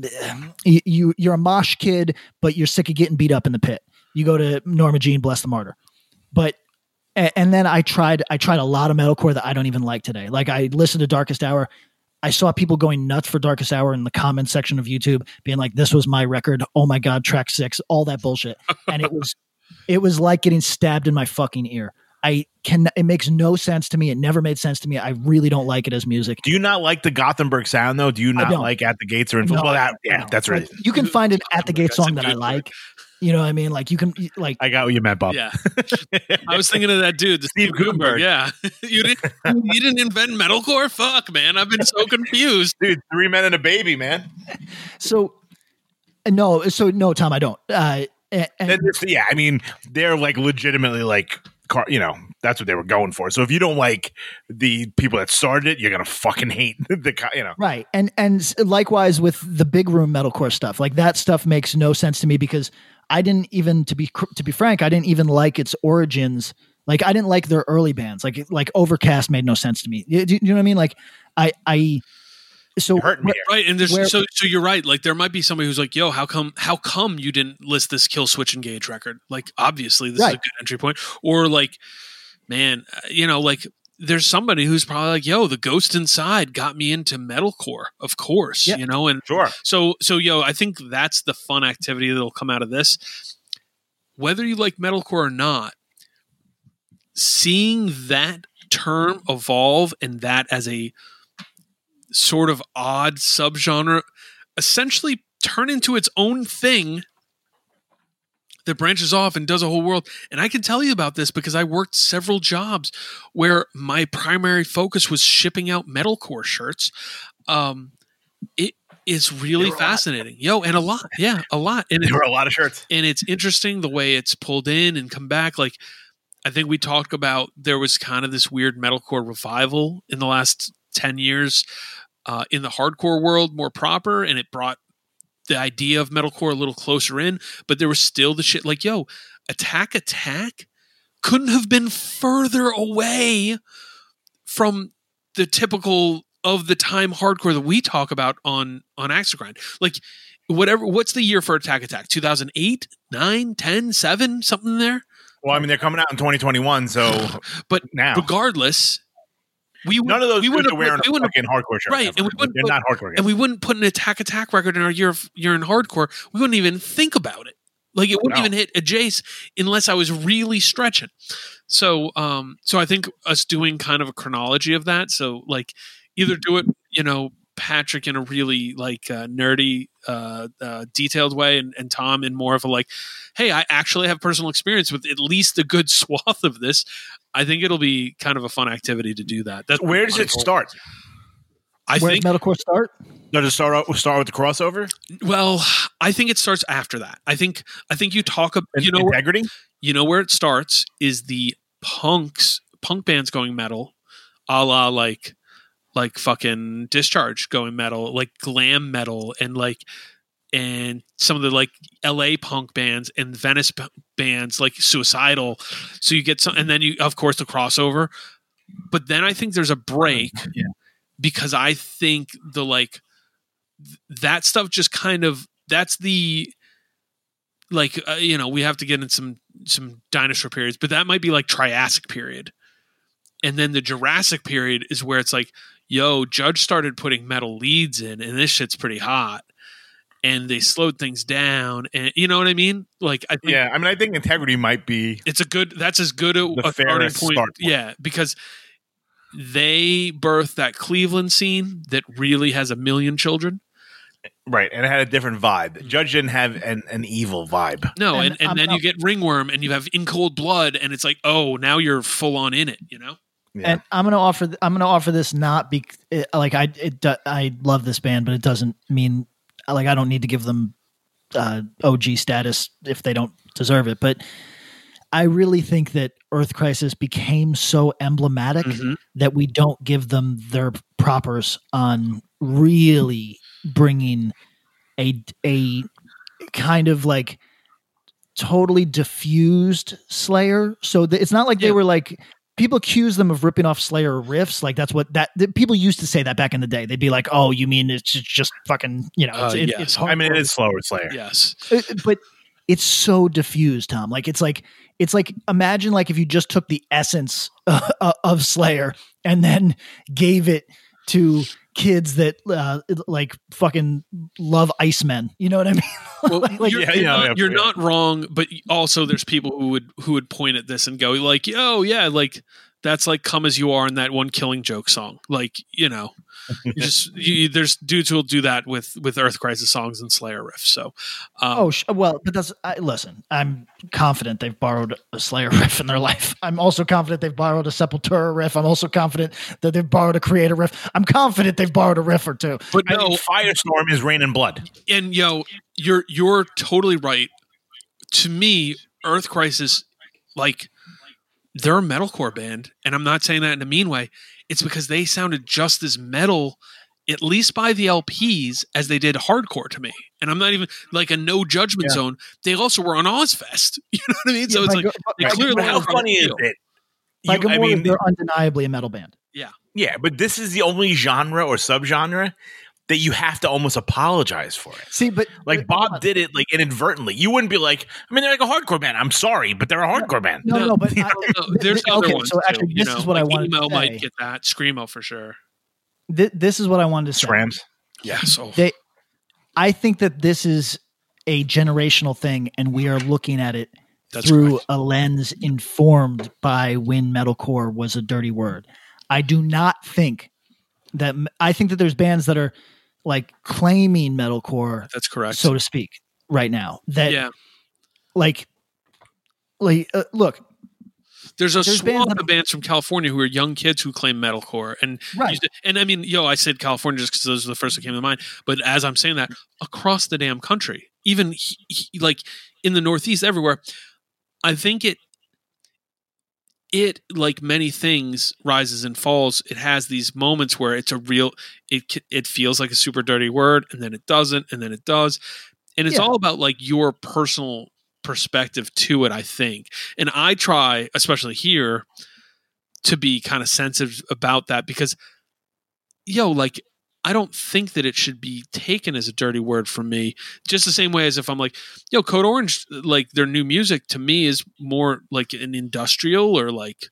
you you're a mosh kid, but you're sick of getting beat up in the pit. You go to Norma Jean, Bless the Martyr. But and then I tried I tried a lot of metalcore that I don't even like today. Like I listened to Darkest Hour. I saw people going nuts for Darkest Hour in the comment section of YouTube, being like, "This was my record. Oh my god, track six, all that bullshit." And it was it was like getting stabbed in my fucking ear. I can. It makes no sense to me. It never made sense to me. I really don't like it as music. Do you not like the Gothenburg sound though? Do you not like At the Gates or in no, well, that, Yeah, no. that's right. Like, you can find an At the Gates song that I like. You know what I mean? Like you can like. I got what you meant, Bob. Yeah, I was thinking of that dude, the Steve Gutenberg. Yeah, you didn't. You didn't invent metalcore. Fuck, man, I've been so confused, dude. Three Men and a Baby, man. So, no, so no, Tom, I don't. Uh, and, and, yeah, I mean, they're like legitimately like, you know, that's what they were going for. So if you don't like the people that started it, you're gonna fucking hate the, you know, right? And and likewise with the big room metalcore stuff, like that stuff makes no sense to me because I didn't even, to be to be frank, I didn't even like its origins. Like I didn't like their early bands. Like like Overcast made no sense to me. You, you know what I mean? Like I I. So hurt me, right? And there's where, so so you're right. Like there might be somebody who's like, "Yo, how come how come you didn't list this Kill Switch Engage record?" Like obviously this right. is a good entry point. Or like, man, you know, like there's somebody who's probably like, "Yo, the Ghost Inside got me into metalcore." Of course, yeah. you know, and sure. So so yo, I think that's the fun activity that'll come out of this. Whether you like metalcore or not, seeing that term evolve and that as a sort of odd subgenre essentially turn into its own thing that branches off and does a whole world. And I can tell you about this because I worked several jobs where my primary focus was shipping out metalcore shirts. Um, it is really fascinating. Yo, and a lot. Yeah, a lot. And there were a lot of shirts. And it's interesting the way it's pulled in and come back. Like, I think we talked about there was kind of this weird metalcore revival in the last ten years uh, in the hardcore world more proper, and it brought the idea of metalcore a little closer in, but there was still the shit like, yo, Attack Attack couldn't have been further away from the typical of the time hardcore that we talk about on, on Axe to Grind. Like whatever, what's the year for Attack Attack? two thousand eight, nine, ten, seven, something there? Well, I mean, they're coming out in twenty twenty-one, so but now regardless, we none of those we wouldn't are wearing we a fucking hardcore shirt, right? ever. And we wouldn't they're put, not hardcore, guys. and we wouldn't put an Attack Attack record in our year of, year in hardcore. We wouldn't even think about it. Like it wouldn't No. even hit a Jace unless I was really stretching. So, um, so I think us doing kind of a chronology of that. So, like, either do it, you know, Patrick in a really like uh, nerdy, uh, uh, detailed way, and, and Tom in more of a like, hey, I actually have personal experience with at least a good swath of this. I think it'll be kind of a fun activity to do that. That's Where does it start? I Where think does metalcore start? Does it start out, start with the crossover? Well, I think it starts after that. I think I think you talk about you know integrity. You know where it starts is the punks punk bands going metal, a la like like fucking Discharge going metal, like glam metal, and like and some of the like L A punk bands and Venice p- bands like Suicidal. So you get some, and then you of course the crossover. But then I think there's a break. Yeah. Because I think the like th- that stuff just kind of that's the like uh, you know we have to get in some some dinosaur periods, but that might be like Triassic period, and then the Jurassic period is where it's like, yo, Judge started putting metal leads in, and this shit's pretty hot, and they slowed things down, and you know what I mean? Like I think, Yeah, I mean, I think integrity might be it's a good that's as good a, the a starting fairest point. start point. Yeah, because they birthed that Cleveland scene that really has a million children. right, and it had a different vibe. Judge didn't have an, an evil vibe. No, And and, and, I'm then not- you get Ringworm and you have In Cold Blood, and it's like, oh, now you're full on in it, you know? Yeah. And I'm gonna offer. th- I'm gonna offer this not be it, like I. It, do- I love this band, but it doesn't mean like I don't need to give them uh, O G status if they don't deserve it. But I really think that Earth Crisis became so emblematic Mm-hmm. that we don't give them their propers on really bringing a a kind of like totally diffused Slayer. So th- it's not like they Yeah. were like people accuse them of ripping off Slayer riffs. Like that's what that th- people used to say that back in the day. They'd be like, "Oh, you mean it's just, just fucking you know?" It's, Uh, it, yes. it's hard. I mean, it is slower Slayer. Yes. Uh, but it's so diffused, Tom. Like it's like it's like imagine like if you just took the essence uh, of Slayer and then gave it to kids that uh, like fucking love Icemen. You know what I mean? Well, Like- you're, yeah, you're, yeah, not, yeah, you're yeah. not wrong, but also there's people who would who would point at this and go like, "Oh yeah, like that's like Come As You Are in that one Killing Joke song." Like, you know, you just you, there's dudes who'll do that with with Earth Crisis songs and Slayer riffs. So, um, Oh sh- well, but that's I, listen. I'm confident they've borrowed a Slayer riff in their life. I'm also confident they've borrowed a Sepultura riff. I'm also confident that they've borrowed a Creator riff. I'm confident they've borrowed a riff or two. but I no, think Firestorm is Rain and Blood. and yo, you're you're totally right. To me, Earth Crisis, like they're a metalcore band, and I'm not saying that in a mean way. It's because they sounded just as metal, at least by the L Ps, as they did hardcore to me. And I'm not even like a no judgment Yeah. zone. They also were on Ozfest. You know what I mean? So Yeah, it's by like Go- they by clearly But how have a funny is feel. it? By You- I Gomorrah, mean, they're undeniably a metal band. yeah, but this is the only genre or subgenre that you have to almost apologize for it. See, but Like but- hold Bob on. did it like inadvertently. You wouldn't be like, I mean, they're like a hardcore band. I'm sorry, but they're a hardcore band. No, no, but I, No, there's th- other okay, ones so too, actually, you this know, is what I like wanted emo to might say. get that. Screamo for sure. Th- this is what I wanted to say. Rams. Yeah. So They, I think that this is a generational thing, and we are looking at it That's through correct. a lens informed by when metalcore was a dirty word. I do not think that. I think that there's bands that are like claiming metalcore, that's correct. so to speak, right now. That yeah. like, like uh, look, There's a There's swath bands that- of bands from California who are young kids who claim metalcore, and Right. and I mean, yo, I said California just because those are the first that came to mind. But as I'm saying that, across the damn country, even he, he- like in the Northeast, everywhere, I think it it like many things rises and falls. It has these moments where it's a real it c- it feels like a super dirty word, and then it doesn't, and then it does, and it's Yeah. all about like your personal perspective to it, I think. And I try, especially here, to be kind of sensitive about that because, yo, like, I don't think that it should be taken as a dirty word from me. Just the same way as if I'm like, yo, Code Orange, like their new music to me is more like an industrial or like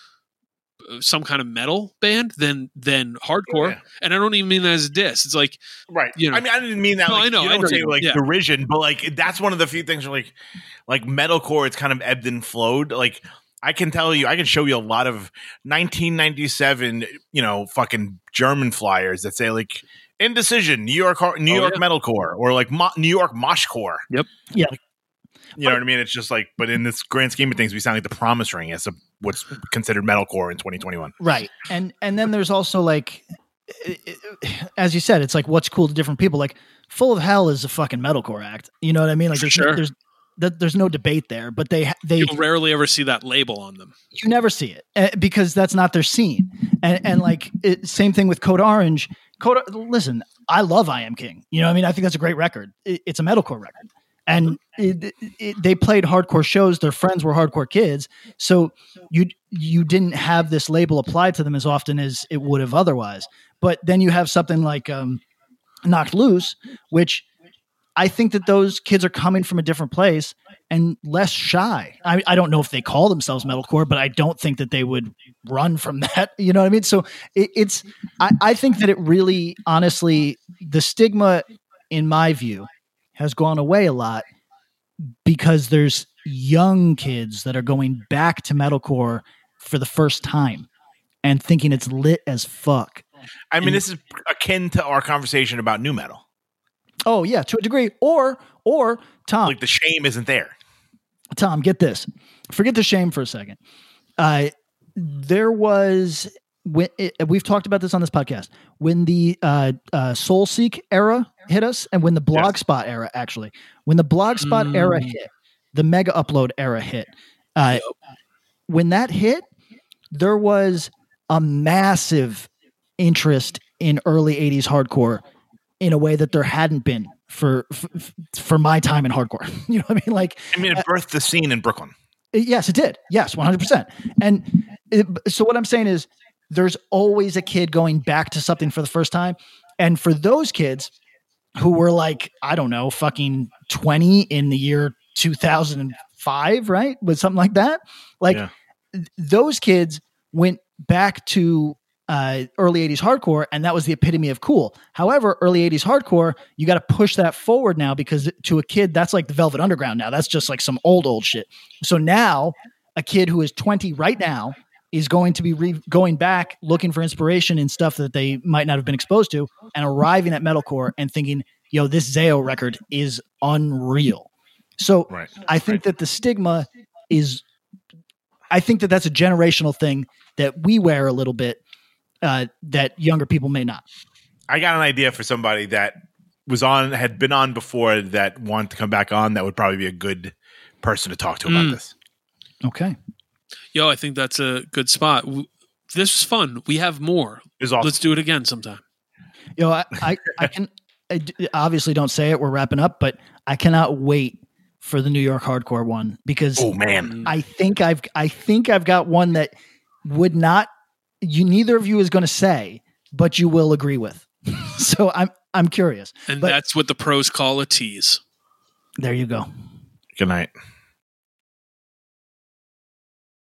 some kind of metal band than than hardcore. Yeah. And I don't even mean that as a diss. It's like, Right. You know. I mean, I didn't mean that. No, like, I know, You I don't know say you- like yeah. derision, but like that's one of the few things where like, like metalcore, it's kind of ebbed and flowed. Like I can tell you, I can show you a lot of nineteen ninety-seven, you know, fucking German flyers that say like Indecision, New York, har- New Oh, York yeah. metalcore, or like mo- New York moshcore. Yep. Yeah. Like, you know what I mean? It's just like, but in this grand scheme of things, we sound like the Promise Ring as a, what's considered metalcore in twenty twenty-one. right, and and then there's also like, i- i- as you said, it's like what's cool to different people. Like, Full of Hell is a fucking metalcore act. You know what I mean? Like, For there's sure. no, there's that there's no debate there. But they ha- they You'll rarely ever see that label on them. you never see it uh, because that's not their scene. And and like it, same thing with Code Orange. Code listen, I love I Am King. You know what I mean? I think that's a great record. It, it's a metalcore record. And it, it, they played hardcore shows. Their friends were hardcore kids, so you you didn't have this label applied to them as often as it would have otherwise. But then you have something like um, Knocked Loose, which I think that those kids are coming from a different place and less shy. I, I don't know if they call themselves metalcore, but I don't think that they would run from that. You know what I mean? So it, it's I, I think that it really, honestly, the stigma, in my view, has gone away a lot because there's young kids that are going back to metalcore for the first time and thinking it's lit as fuck. I mean, And- this is akin to our conversation about new metal. Oh yeah, to a degree. Or or Tom, Like the shame isn't there. Tom, get this. Forget the shame for a second. Uh, there was when it, we've talked about this on this podcast when the uh, uh, Soulseek era hit us, and when the Blogspot era actually, when the Blogspot Mm. era hit, the Mega Upload era hit, Uh, when that hit, there was a massive interest in early eighties hardcore in a way that there hadn't been for for, for my time in hardcore. You know what I mean? Like, I mean, it birthed the scene in Brooklyn. Yes, it did. Yes, one hundred percent. And it, so what I'm saying is there's always a kid going back to something for the first time. And for those kids who were like, I don't know, fucking twenty in the year two thousand five, right? With something like that. Like Yeah. th- those kids went back to uh, early eighties hardcore, and that was the epitome of cool. However, early eighties hardcore, you got to push that forward now because to a kid, that's like the Velvet Underground now. That's just like some old, old shit. So now a kid who is twenty right now is going to be re- going back looking for inspiration in stuff that they might not have been exposed to and arriving at metalcore and thinking, yo, this Zao record is unreal. So Right. I think Right. that the stigma is, I think that that's a generational thing that we wear a little bit uh, that younger people may not. I got an idea for somebody that was on, had been on before, that wanted to come back on. That would probably be a good person to talk to about Mm. this. Okay. Yo, I think that's a good spot. W- This was fun. We have more. Is awesome. Let's do it again sometime. You know, I, I, I can I d- obviously don't say it. We're wrapping up, but I cannot wait for the New York hardcore one because Oh man, I think I've I think I've got one that would not you neither of you is going to say, but you will agree with. So I'm I'm curious. And But- that's what the pros call a tease. There you go. good night.